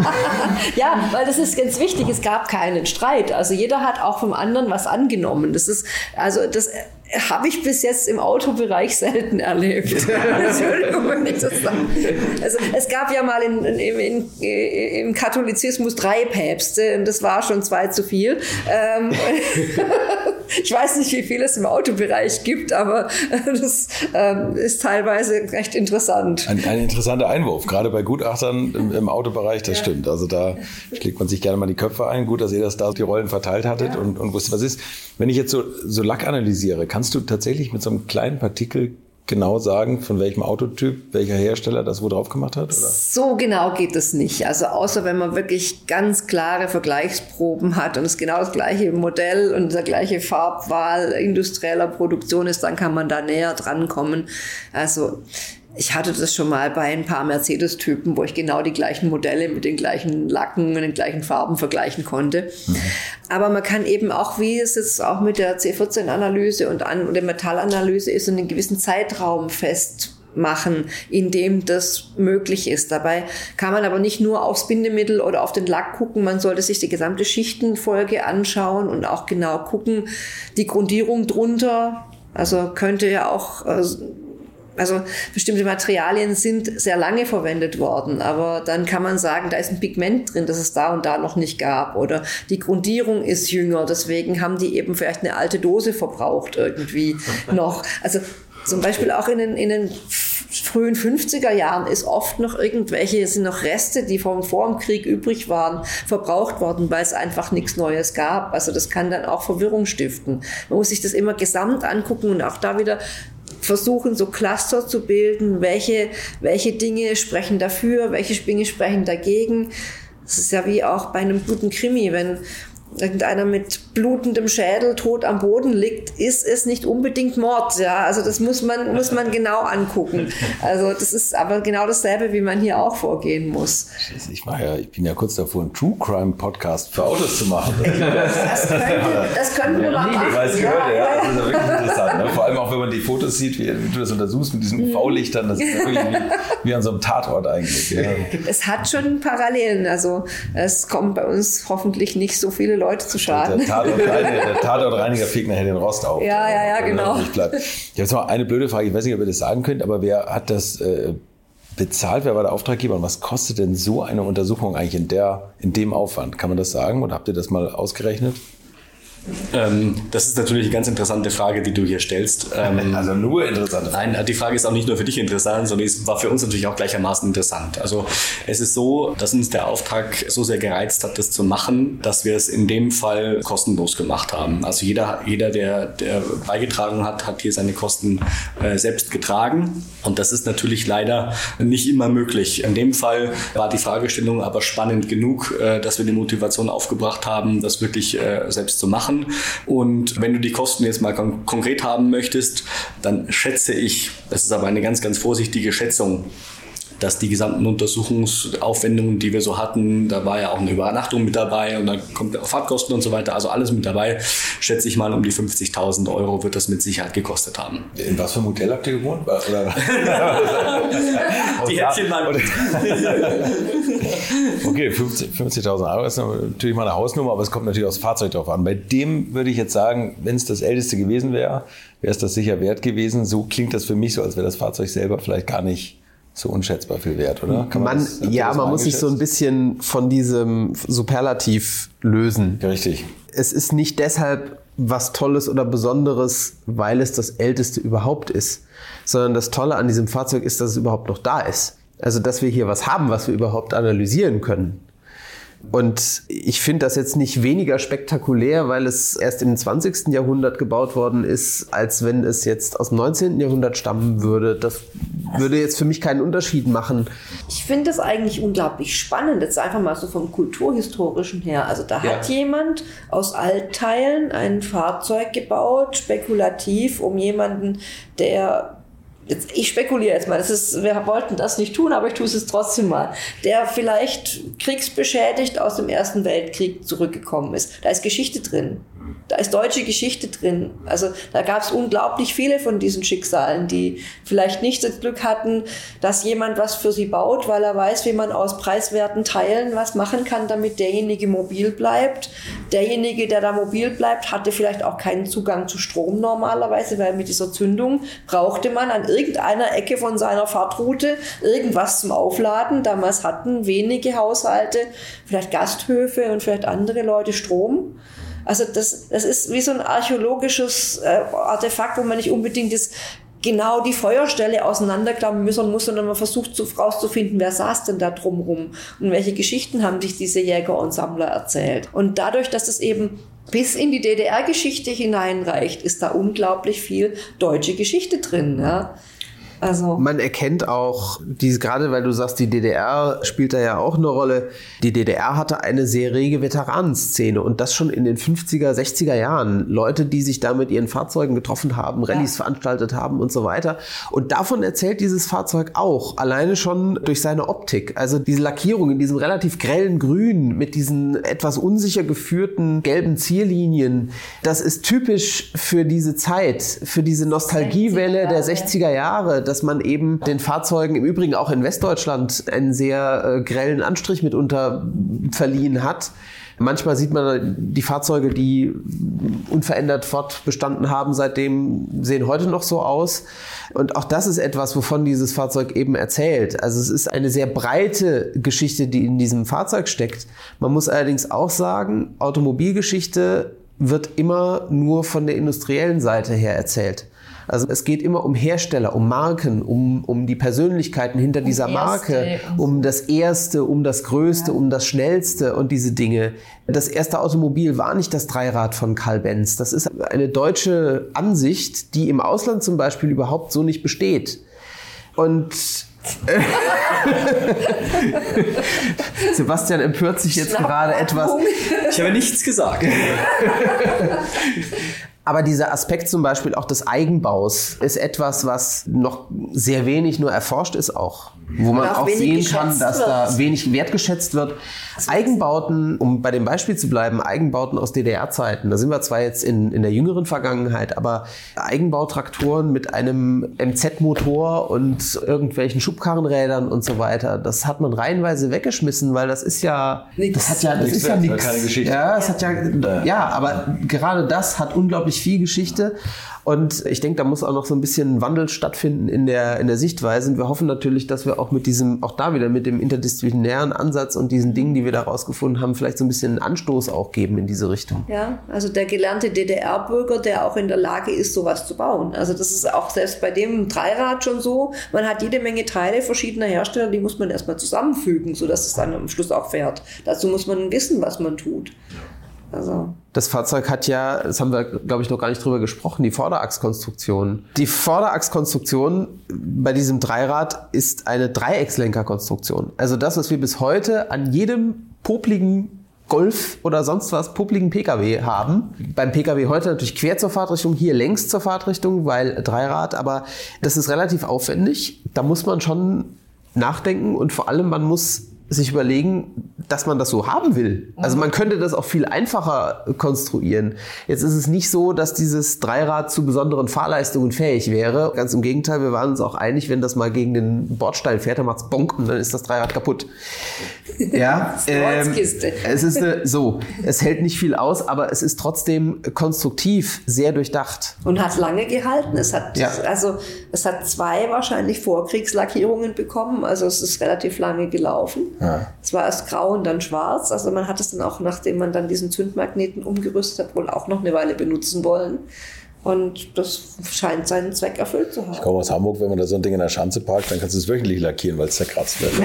Ja, weil das ist ganz wichtig. Es gab keinen Streit. Also jeder hat auch vom anderen was angenommen. Das ist, also das habe ich bis jetzt im Autobereich selten erlebt. Entschuldigung, wenn ich das sage. Also es gab ja mal in, in, in, im Katholizismus drei Päpste und das war schon zwei zu viel. Ähm, ich weiß nicht, wie viel es im Autobereich gibt, aber das ähm, ist teilweise recht interessant. Ein, ein interessanter Einwurf, gerade bei Gutachtern im, im Autobereich, das ja. stimmt. Also da schlägt man sich gerne mal die Köpfe ein. Gut, dass ihr das da die Rollen verteilt hattet ja. und, und wusstet, was ist. Wenn ich jetzt so, so Lack analysiere, kannst du tatsächlich mit so einem kleinen Partikel genau sagen, von welchem Autotyp, welcher Hersteller das wo drauf gemacht hat? Oder? So genau geht es nicht. Also außer wenn man wirklich ganz klare Vergleichsproben hat und es genau das gleiche Modell und der gleiche Farbwahl industrieller Produktion ist, dann kann man da näher dran kommen. Also ich hatte das schon mal bei ein paar Mercedes-Typen, wo ich genau die gleichen Modelle mit den gleichen Lacken und den gleichen Farben vergleichen konnte. Mhm. Aber man kann eben auch, wie es jetzt auch mit der C vierzehn Analyse und an, der Metallanalyse ist, einen gewissen Zeitraum festmachen, in dem das möglich ist. Dabei kann man aber nicht nur aufs Bindemittel oder auf den Lack gucken, man sollte sich die gesamte Schichtenfolge anschauen und auch genau gucken, die Grundierung drunter, also könnte ja auch... Also bestimmte Materialien sind sehr lange verwendet worden, aber dann kann man sagen, da ist ein Pigment drin, das es da und da noch nicht gab. Oder die Grundierung ist jünger, deswegen haben die eben vielleicht eine alte Dose verbraucht irgendwie noch. Also zum Beispiel auch in den, in den frühen fünfziger Jahren ist oft noch irgendwelche, es sind noch Reste, die vom vor dem Krieg übrig waren, verbraucht worden, weil es einfach nichts Neues gab. Also das kann dann auch Verwirrung stiften. Man muss sich das immer gesamt angucken und auch da wieder versuchen, so Cluster zu bilden, welche, welche Dinge sprechen dafür, welche Dinge sprechen dagegen. Das ist ja wie auch bei einem guten Krimi, wenn irgendeiner mit blutendem Schädel tot am Boden liegt, ist es nicht unbedingt Mord. Ja, also das muss man, muss man genau angucken. Also das ist aber genau dasselbe, wie man hier auch vorgehen muss. Ich, mache ja, ich bin ja kurz davor, einen True Crime Podcast für Autos zu machen. Das könnte, das könnten wir mal machen. Weil es gehört, ja, ja. Das ist ja wirklich interessant. Ne? Vor allem auch, wenn man die Fotos sieht, wie, wie du das untersuchst mit diesen U V-Lichtern, das ist ja wirklich wie, wie an so einem Tatort eigentlich. Ja. Es hat schon Parallelen. Also es kommen bei uns hoffentlich nicht so viele Leute zu Schaden. Der Tatortreiniger, der Tatortreiniger fegt nachher den Rost auf. Ja, ja, ja, genau. Ich habe jetzt noch eine blöde Frage, ich weiß nicht, ob ihr das sagen könnt, aber wer hat das äh, bezahlt, wer war der Auftraggeber und was kostet denn so eine Untersuchung eigentlich in, der, in dem Aufwand? Kann man das sagen oder habt ihr das mal ausgerechnet? Ähm, das ist natürlich eine ganz interessante Frage, die du hier stellst. Ähm, also nur interessante Frage. Nein, die Frage ist auch nicht nur für dich interessant, sondern es war für uns natürlich auch gleichermaßen interessant. Also es ist so, dass uns der Auftrag so sehr gereizt hat, das zu machen, dass wir es in dem Fall kostenlos gemacht haben. Also jeder, jeder der, der beigetragen hat, hat hier seine Kosten äh, selbst getragen. Und das ist natürlich leider nicht immer möglich. In dem Fall war die Fragestellung aber spannend genug, äh, dass wir die Motivation aufgebracht haben, das wirklich äh, selbst zu machen. Und wenn du die Kosten jetzt mal kon- konkret haben möchtest, dann schätze ich, das ist aber eine ganz, ganz vorsichtige Schätzung, dass die gesamten Untersuchungsaufwendungen, die wir so hatten, da war ja auch eine Übernachtung mit dabei und dann kommt auch Fahrtkosten und so weiter, also alles mit dabei, schätze ich mal um die fünfzigtausend Euro wird das mit Sicherheit gekostet haben. In was für einem Hotel habt ihr gewohnt? Oder? Die Häppchen waren... Okay, fünfzigtausend Euro ist natürlich mal eine Hausnummer, aber es kommt natürlich aufs Fahrzeug drauf an. Bei dem würde ich jetzt sagen, wenn es das älteste gewesen wäre, wäre es das sicher wert gewesen. So klingt das für mich so, als wäre das Fahrzeug selber vielleicht gar nicht so unschätzbar viel wert, oder? Kann man, man das, ja, man muss sich so ein bisschen von diesem Superlativ lösen. Ja, richtig. Es ist nicht deshalb was Tolles oder Besonderes, weil es das älteste überhaupt ist, sondern das Tolle an diesem Fahrzeug ist, dass es überhaupt noch da ist. Also, dass wir hier was haben, was wir überhaupt analysieren können. Und ich finde das jetzt nicht weniger spektakulär, weil es erst im zwanzigsten Jahrhundert gebaut worden ist, als wenn es jetzt aus dem neunzehnten Jahrhundert stammen würde. Das würde jetzt für mich keinen Unterschied machen. Ich finde das eigentlich unglaublich spannend, jetzt einfach mal so vom Kulturhistorischen her. Also da Ja. hat jemand aus Altteilen ein Fahrzeug gebaut, spekulativ, um jemanden, der... Jetzt, ich spekuliere jetzt mal, das ist, wir wollten das nicht tun, aber ich tue es jetzt trotzdem mal, der vielleicht kriegsbeschädigt aus dem Ersten Weltkrieg zurückgekommen ist. Da ist Geschichte drin. Da ist deutsche Geschichte drin. Also da gab es unglaublich viele von diesen Schicksalen, die vielleicht nicht das Glück hatten, dass jemand was für sie baut, weil er weiß, wie man aus preiswerten Teilen was machen kann, damit derjenige mobil bleibt. Derjenige, der da mobil bleibt, hatte vielleicht auch keinen Zugang zu Strom normalerweise, weil mit dieser Zündung brauchte man an irgendeiner Ecke von seiner Fahrtroute irgendwas zum Aufladen. Damals hatten wenige Haushalte, vielleicht Gasthöfe und vielleicht andere Leute Strom. Also das, das ist wie so ein archäologisches äh, Artefakt, wo man nicht unbedingt das, genau die Feuerstelle auseinanderklamüsern muss, sondern man versucht so rauszufinden, wer saß denn da drumrum und welche Geschichten haben sich diese Jäger und Sammler erzählt. Und dadurch, dass es eben bis in die D D R-Geschichte hineinreicht, ist da unglaublich viel deutsche Geschichte drin. Ja. Also man erkennt auch, diese, gerade weil du sagst, die D D R spielt da ja auch eine Rolle. Die D D R hatte eine sehr rege Veteranenszene und das schon in den fünfziger, sechziger Jahren. Leute, die sich da mit ihren Fahrzeugen getroffen haben, Rallyes ja. veranstaltet haben und so weiter. Und davon erzählt dieses Fahrzeug auch, alleine schon durch seine Optik. Also diese Lackierung in diesem relativ grellen Grün mit diesen etwas unsicher geführten gelben Zierlinien, das ist typisch für diese Zeit, für diese Nostalgiewelle der sechziger Jahre, dass man eben den Fahrzeugen im Übrigen auch in Westdeutschland einen sehr äh, grellen Anstrich mitunter verliehen hat. Manchmal sieht man die Fahrzeuge, die unverändert fortbestanden haben, seitdem sehen heute noch so aus. Und auch das ist etwas, wovon dieses Fahrzeug eben erzählt. Also es ist eine sehr breite Geschichte, die in diesem Fahrzeug steckt. Man muss allerdings auch sagen, Automobilgeschichte wird immer nur von der industriellen Seite her erzählt. Also es geht immer um Hersteller, um Marken, um, um die Persönlichkeiten hinter um dieser Marke, um das Erste, um das Größte, ja. um das Schnellste und diese Dinge. Das erste Automobil war nicht das Dreirad von Karl Benz. Das ist eine deutsche Ansicht, die im Ausland zum Beispiel überhaupt so nicht besteht. Und Sebastian empört sich jetzt gerade etwas. Ich habe nichts gesagt. Aber dieser Aspekt zum Beispiel auch des Eigenbaus ist etwas, was noch sehr wenig nur erforscht ist auch. Wo man auch, auch sehen kann, dass wird. da wenig wertgeschätzt wird. Eigenbauten, um bei dem Beispiel zu bleiben, Eigenbauten aus D D R-Zeiten, da sind wir zwar jetzt in, in der jüngeren Vergangenheit, aber Eigenbautraktoren mit einem M Z-Motor und irgendwelchen Schubkarrenrädern und so weiter, das hat man reihenweise weggeschmissen, weil das ist ja, nix. das hat ja, das ist ja nichts. Keine Geschichte. Ja, es hat ja, ja, aber gerade das hat unglaublich viel Geschichte. Und ich denke, da muss auch noch so ein bisschen Wandel stattfinden in der, in der Sichtweise. Und wir hoffen natürlich, dass wir auch mit diesem, auch da wieder mit dem interdisziplinären Ansatz und diesen Dingen, die wir da rausgefunden haben, vielleicht so ein bisschen einen Anstoß auch geben in diese Richtung. Ja, also der gelernte D D R-Bürger, der auch in der Lage ist, sowas zu bauen. Also das ist auch selbst bei dem Dreirad schon so. Man hat jede Menge Teile verschiedener Hersteller, die muss man erstmal zusammenfügen, sodass es dann am Schluss auch fährt. Dazu muss man wissen, was man tut. Also. Das Fahrzeug hat ja, das haben wir, glaube ich, noch gar nicht drüber gesprochen, die Vorderachskonstruktion. Die Vorderachskonstruktion bei diesem Dreirad ist eine Dreieckslenkerkonstruktion. Also das, was wir bis heute an jedem popligen Golf oder sonst was, popligen P K W haben. Beim P K W heute natürlich quer zur Fahrtrichtung, hier längs zur Fahrtrichtung, weil Dreirad, aber das ist relativ aufwendig. Da muss man schon nachdenken und vor allem man muss sich überlegen, dass man das so haben will. Also man könnte das auch viel einfacher konstruieren. Jetzt ist es nicht so, dass dieses Dreirad zu besonderen Fahrleistungen fähig wäre. Ganz im Gegenteil, wir waren uns auch einig, wenn das mal gegen den Bordstein fährt, dann macht's bonk und dann ist das Dreirad kaputt. Ja, ähm, es ist eine, so, es hält nicht viel aus, aber es ist trotzdem konstruktiv sehr durchdacht. Und hat lange gehalten. Es hat, ja. also, es hat zwei wahrscheinlich Vorkriegslackierungen bekommen, also es ist relativ lange gelaufen. Ja. Es war erst grau und dann schwarz. Also man hat es dann auch, nachdem man dann diesen Zündmagneten umgerüstet hat, wohl auch noch eine Weile benutzen wollen. Und das scheint seinen Zweck erfüllt zu haben. Ich komme aus Hamburg, wenn man da so ein Ding in der Schanze parkt, dann kannst du es wirklich lackieren, weil es zerkratzt wird.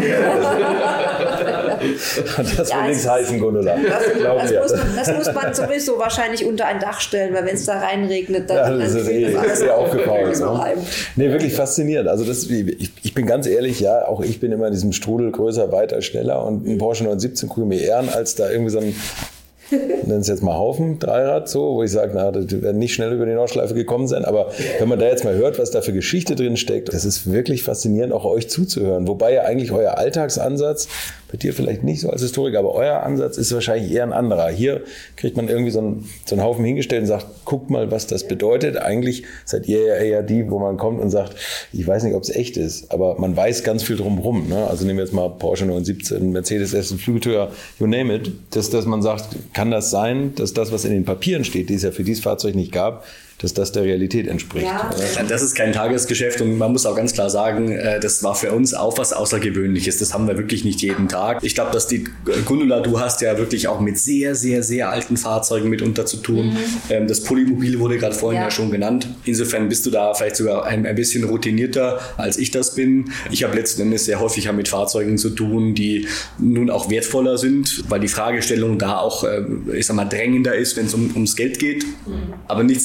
Das ja, will nichts heißen, Gundula. Das, das, muss man, das muss man sowieso wahrscheinlich unter ein Dach stellen, weil wenn es da reinregnet, dann, ja, das dann ist eh, das sehr aufgebaut. Ne? Nee, wirklich faszinierend. Also das, ich, ich bin ganz ehrlich, ja, auch ich bin immer in diesem Strudel größer, weiter, schneller und ein Porsche neun siebzehn gucke mir eher an, als da irgendwie so ein nennen es jetzt mal Haufen, Dreirad, so, wo ich sage, na, die werden nicht schnell über die Nordschleife gekommen sein, aber wenn man da jetzt mal hört, was da für Geschichte drin steckt, das ist wirklich faszinierend, auch euch zuzuhören. Wobei ja eigentlich euer Alltagsansatz, bei dir vielleicht nicht so als Historiker, aber euer Ansatz ist wahrscheinlich eher ein anderer. Hier kriegt man irgendwie so einen, so einen Haufen hingestellt und sagt, guckt mal, was das bedeutet. Eigentlich seid ihr ja eher die, wo man kommt und sagt, ich weiß nicht, ob es echt ist, aber man weiß ganz viel drumherum. Ne? Also nehmen wir jetzt mal Porsche neun siebzehn, Mercedes S, Flügeltür, you name it, dass, dass man sagt, kann das sein, dass das, was in den Papieren steht, die es ja für dieses Fahrzeug nicht gab, dass das der Realität entspricht. Ja. Das ist kein Tagesgeschäft und man muss auch ganz klar sagen, das war für uns auch was Außergewöhnliches. Das haben wir wirklich nicht jeden Tag. Ich glaube, dass die Gundula, du hast ja wirklich auch mit sehr, sehr, sehr alten Fahrzeugen mitunter zu tun. Mhm. Das Polymobil wurde gerade vorhin ja. ja schon genannt. Insofern bist du da vielleicht sogar ein, ein bisschen routinierter, als ich das bin. Ich habe letzten Endes sehr häufig mit Fahrzeugen zu tun, die nun auch wertvoller sind, weil die Fragestellung da auch, ich sag mal, drängender ist, wenn es um, ums Geld geht. Mhm. Aber nichtsdestotrotz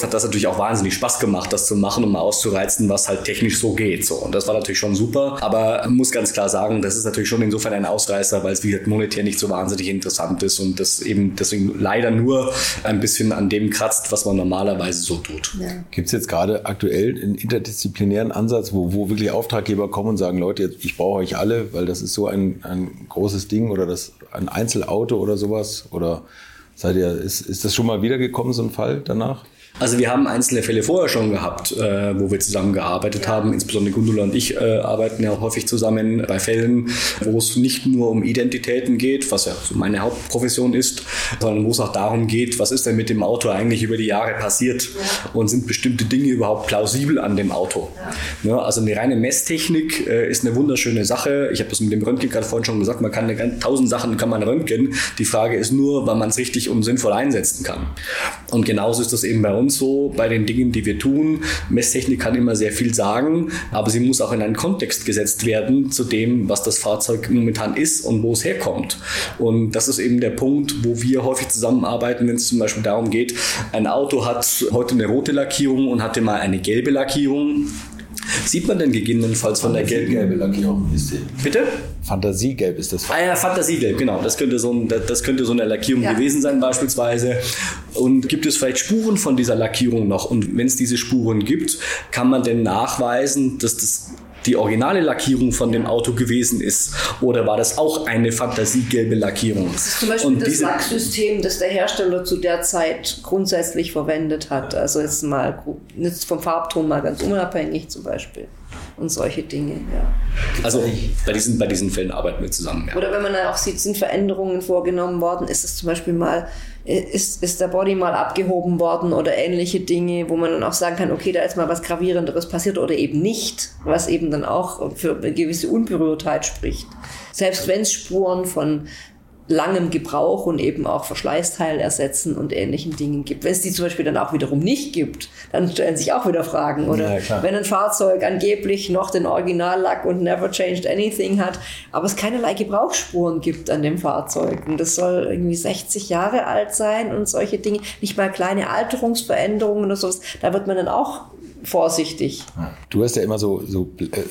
hat das natürlich auch wahnsinnig Spaß gemacht, das zu machen und mal auszureizen, was halt technisch so geht. So. Und das war natürlich schon super. Aber man muss ganz klar sagen, das ist natürlich schon insofern ein Ausreißer, weil es wie gesagt monetär nicht so wahnsinnig interessant ist und das eben deswegen leider nur ein bisschen an dem kratzt, was man normalerweise so tut. Ja. Gibt es jetzt gerade aktuell einen interdisziplinären Ansatz, wo, wo wirklich Auftraggeber kommen und sagen, Leute, jetzt, ich brauche euch alle, weil das ist so ein, ein großes Ding oder das ein Einzelauto oder sowas? Oder seid ihr, ist, ist das schon mal wiedergekommen, so ein Fall danach? Also wir haben einzelne Fälle vorher schon gehabt, äh, wo wir zusammengearbeitet ja. haben. Insbesondere Gundula und ich äh, arbeiten ja häufig zusammen bei Fällen, wo es nicht nur um Identitäten geht, was ja so meine Hauptprofession ist, sondern wo es auch darum geht, was ist denn mit dem Auto eigentlich über die Jahre passiert ja. und sind bestimmte Dinge überhaupt plausibel an dem Auto. Ja. Ja, also eine reine Messtechnik äh, ist eine wunderschöne Sache. Ich habe das mit dem Röntgen gerade vorhin schon gesagt, man kann eine ganze, tausend Sachen kann man röntgen. Die Frage ist nur, wann man es richtig und sinnvoll einsetzen kann. Und genauso ist das eben bei uns so, bei den Dingen, die wir tun. Messtechnik kann immer sehr viel sagen, aber sie muss auch in einen Kontext gesetzt werden zu dem, was das Fahrzeug momentan ist und wo es herkommt. Und das ist eben der Punkt, wo wir häufig zusammenarbeiten, wenn es zum Beispiel darum geht, ein Auto hat heute eine rote Lackierung und hatte mal eine gelbe Lackierung. Sieht man denn gegebenenfalls von der gelben Lackierung? Ist die. Bitte? Fantasiegelb ist das. Ah ja, Fantasiegelb, genau. Das könnte so, ein, das könnte so eine Lackierung ja. gewesen sein beispielsweise. Und gibt es vielleicht Spuren von dieser Lackierung noch? Und wenn es diese Spuren gibt, kann man denn nachweisen, dass das die originale Lackierung von dem Auto gewesen ist? Oder war das auch eine fantasiegelbe Lackierung? Das ist zum Beispiel und das Lacksystem, das der Hersteller zu der Zeit grundsätzlich verwendet hat. Also jetzt mal jetzt vom Farbton mal ganz unabhängig zum Beispiel. Und solche Dinge, ja. Also bei diesen, bei diesen Fällen arbeiten wir zusammen. Ja. Oder wenn man dann auch sieht, sind Veränderungen vorgenommen worden, ist es zum Beispiel mal, ist, ist der Body mal abgehoben worden oder ähnliche Dinge, wo man dann auch sagen kann, okay, da ist mal was Gravierenderes passiert oder eben nicht, was eben dann auch für eine gewisse Unberührtheit spricht. Selbst wenn es Spuren von langem Gebrauch und eben auch Verschleißteil ersetzen und ähnlichen Dingen gibt. Wenn es die zum Beispiel dann auch wiederum nicht gibt, dann stellen sich auch wieder Fragen. Oder ja, wenn ein Fahrzeug angeblich noch den Originallack und never changed anything hat, aber es keinerlei Gebrauchsspuren gibt an dem Fahrzeug. Und das soll irgendwie sechzig Jahre alt sein und solche Dinge. Nicht mal kleine Alterungsveränderungen oder sowas. Da wird man dann auch vorsichtig. Du hast ja immer so, so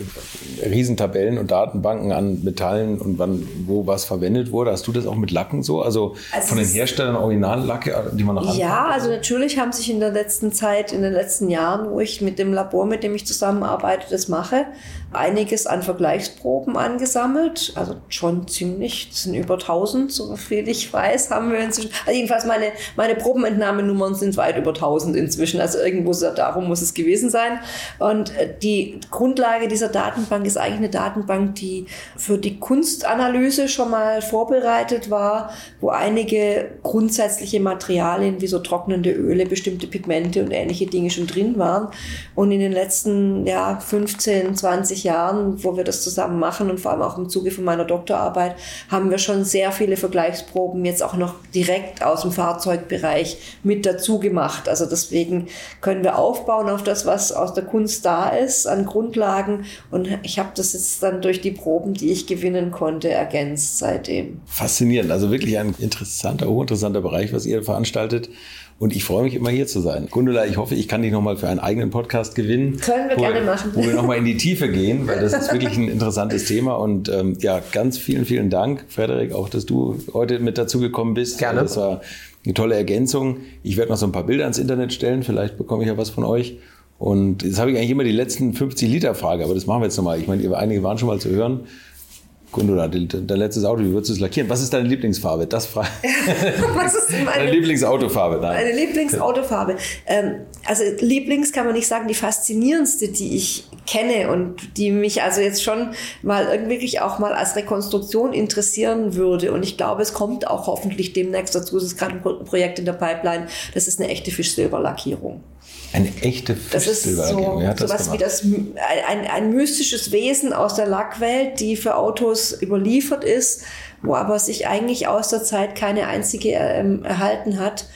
äh, Riesentabellen und Datenbanken an Metallen und wann, wo was verwendet wurde. Hast du das auch mit Lacken so? Also, also von den Herstellern Originallacke, die man noch anpackt? Ja, also natürlich haben sich in der letzten Zeit, in den letzten Jahren, wo ich mit dem Labor, mit dem ich zusammenarbeite, das mache, einiges an Vergleichsproben angesammelt. Also schon ziemlich, das sind über tausend, so viel ich weiß, haben wir inzwischen. Also jedenfalls meine, meine Probenentnahmenummern sind weit über tausend inzwischen. Also irgendwo darum muss es gewesen sein. Und die Grundlage dieser Datenbank ist eigentlich eine Datenbank, die für die Kunstanalyse schon mal vorbereitet war, wo einige grundsätzliche Materialien wie so trocknende Öle, bestimmte Pigmente und ähnliche Dinge schon drin waren. Und in den letzten ja, fünfzehn, zwanzig Jahren, wo wir das zusammen machen und vor allem auch im Zuge von meiner Doktorarbeit, haben wir schon sehr viele Vergleichsproben jetzt auch noch direkt aus dem Fahrzeugbereich mit dazu gemacht. Also deswegen können wir aufbauen auf das, was aus der Kunst da ist, an Grundlagen. Und ich habe das jetzt dann durch die Proben, die ich gewinnen konnte, ergänzt seitdem. Faszinierend. Also wirklich ein interessanter, hochinteressanter Bereich, was ihr veranstaltet. Und ich freue mich immer hier zu sein. Gundula, ich hoffe, ich kann dich nochmal für einen eigenen Podcast gewinnen. Können wir gerne machen. Wo wir nochmal in die Tiefe gehen, weil das ist wirklich ein interessantes Thema. Und ähm, ja, ganz vielen, vielen Dank, Frederik, auch, dass du heute mit dazu gekommen bist. Gerne. Das war eine tolle Ergänzung. Ich werde noch so ein paar Bilder ins Internet stellen. Vielleicht bekomme ich ja was von euch. Und jetzt habe ich eigentlich immer die letzten fünfzig Liter Frage, aber das machen wir jetzt nochmal. Ich meine, einige waren schon mal zu hören. Gundula, dein letztes Auto, wie würdest du es lackieren? Was ist deine Lieblingsfarbe? Das frage Was ist meine, deine Lieblingsautofarbe? Nein. Meine Lieblingsautofarbe. Ähm, also Lieblings kann man nicht sagen, die faszinierendste, die ich kenne und die mich also jetzt schon mal wirklich auch mal als Rekonstruktion interessieren würde. Und ich glaube, es kommt auch hoffentlich demnächst dazu. Es ist gerade ein Projekt in der Pipeline. Das ist eine echte Fischsilberlackierung. Eine echte Fischsilberlackierung. Das ist so, sowas wie das, ein, ein mystisches Wesen aus der Lackwelt, die für Autos überliefert ist, wo aber sich eigentlich aus der Zeit keine einzige ähm, erhalten hat.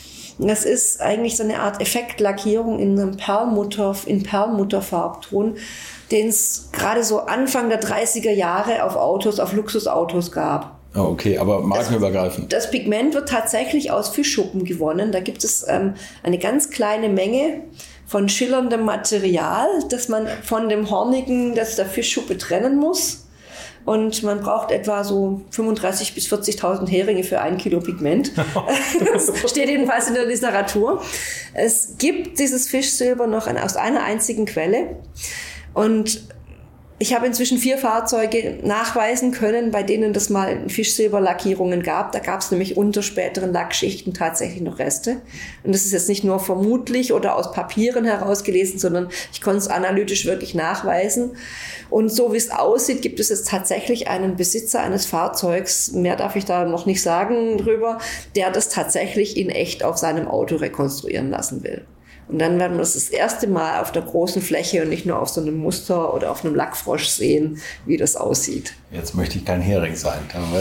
Das ist eigentlich so eine Art Effektlackierung in einem Perlmutter, in Perlmutterfarbton, den es gerade so Anfang der dreißiger Jahre auf Autos, auf Luxusautos gab. Oh, okay, aber markenübergreifend. Das, das Pigment wird tatsächlich aus Fischschuppen gewonnen. Da gibt es ähm, eine ganz kleine Menge von schillerndem Material, das man von dem hornigen, das der Fischschuppe trennen muss. Und man braucht etwa so fünfunddreißigtausend bis vierzigtausend Heringe für ein Kilo Pigment. Das steht jedenfalls in der Literatur. Es gibt dieses Fischsilber noch aus einer einzigen Quelle. Und ich habe inzwischen vier Fahrzeuge nachweisen können, bei denen das mal Fischsilberlackierungen gab. Da gab es nämlich unter späteren Lackschichten tatsächlich noch Reste. Und das ist jetzt nicht nur vermutlich oder aus Papieren herausgelesen, sondern ich konnte es analytisch wirklich nachweisen. Und so wie es aussieht, gibt es jetzt tatsächlich einen Besitzer eines Fahrzeugs, mehr darf ich da noch nicht sagen drüber, der das tatsächlich in echt auf seinem Auto rekonstruieren lassen will. Und dann werden wir das das erste Mal auf der großen Fläche und nicht nur auf so einem Muster oder auf einem Lackfrosch sehen, wie das aussieht. Jetzt möchte ich kein Hering sein.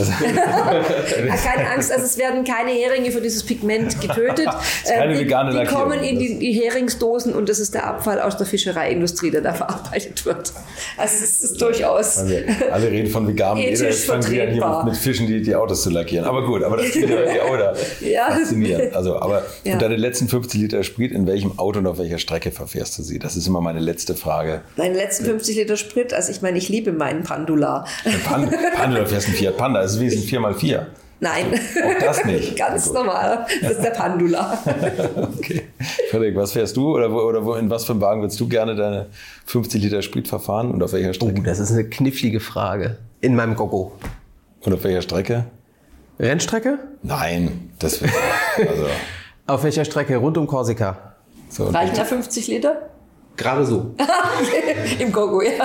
Keine Angst, also es werden keine Heringe für dieses Pigment getötet. Keine die, vegane die Lackierung. kommen in die, die Heringsdosen und das ist der Abfall aus der Fischereiindustrie, der da verarbeitet wird. Also es ist durchaus also, alle reden von veganem Leder, jetzt fangen wir an hier mit Fischen die, die Autos zu lackieren. Aber gut, aber das ist ja oder ja. faszinierend. Also, aber ja. Und deine letzten fünfzig Liter Sprit, in welchem Auto und auf welcher Strecke verfährst du sie? Das ist immer meine letzte Frage. Meine letzten fünfzig Liter Sprit, also ich meine, ich liebe meinen Pandular. Pan, Panda, du fährst ein Fiat Panda, das ist wesentlich vier mal vier. Nein. Auch das nicht. Ganz normal. Das ist der Pandula. Okay. Frederik, was fährst du oder, wo, oder wo, in was für einem Wagen würdest du gerne deine fünfzig Liter Sprit verfahren und auf welcher Strecke? Oh, das ist eine knifflige Frage. In meinem Gogo. Und auf welcher Strecke? Rennstrecke? Nein, das wird also. Auf welcher Strecke? Rund um Korsika. So, Reichen da fünfzig Liter? Gerade so. Im Gogo, ja.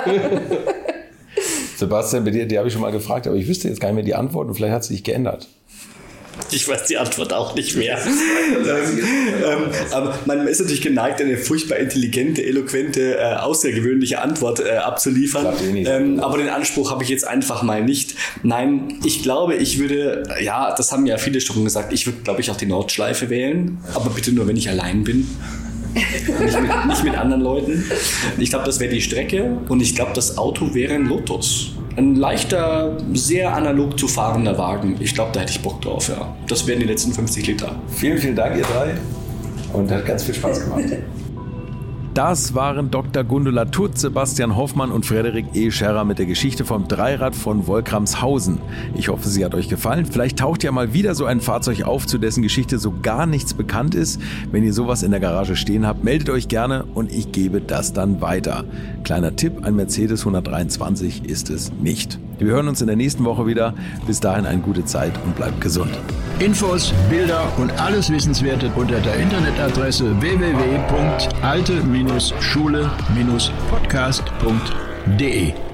Sebastian, bei dir, die habe ich schon mal gefragt, aber ich wüsste jetzt gar nicht mehr die Antwort und vielleicht hat sie sich geändert. Ich weiß die Antwort auch nicht mehr. ähm, aber man ist natürlich geneigt, eine furchtbar intelligente, eloquente, äh, außergewöhnliche Antwort äh, abzuliefern. Ähm, aber den Anspruch habe ich jetzt einfach mal nicht. Nein, ich glaube, ich würde, ja, das haben ja viele schon gesagt, ich würde, glaube ich, auch die Nordschleife wählen. Aber bitte nur, wenn ich allein bin. Nicht mit, nicht mit anderen Leuten. Ich glaube, das wäre die Strecke und ich glaube, das Auto wäre ein Lotus. Ein leichter, sehr analog zu fahrender Wagen. Ich glaube, da hätte ich Bock drauf, ja. Das wären die letzten fünfzig Liter. Vielen, vielen Dank, ihr drei. Und hat ganz viel Spaß gemacht. Das waren Doktor Gundula Tutt, Sebastian Hoffmann und Frederik E. Scherrer mit der Geschichte vom Dreirad von Wolkramshausen. Ich hoffe, sie hat euch gefallen. Vielleicht taucht ja mal wieder so ein Fahrzeug auf, zu dessen Geschichte so gar nichts bekannt ist. Wenn ihr sowas in der Garage stehen habt, meldet euch gerne und ich gebe das dann weiter. Kleiner Tipp, ein Mercedes hundertdreiundzwanzig ist es nicht. Wir hören uns in der nächsten Woche wieder. Bis dahin eine gute Zeit und bleibt gesund. Infos, Bilder und alles Wissenswerte unter der Internetadresse w w w punkt alte Schule Podcast punkt de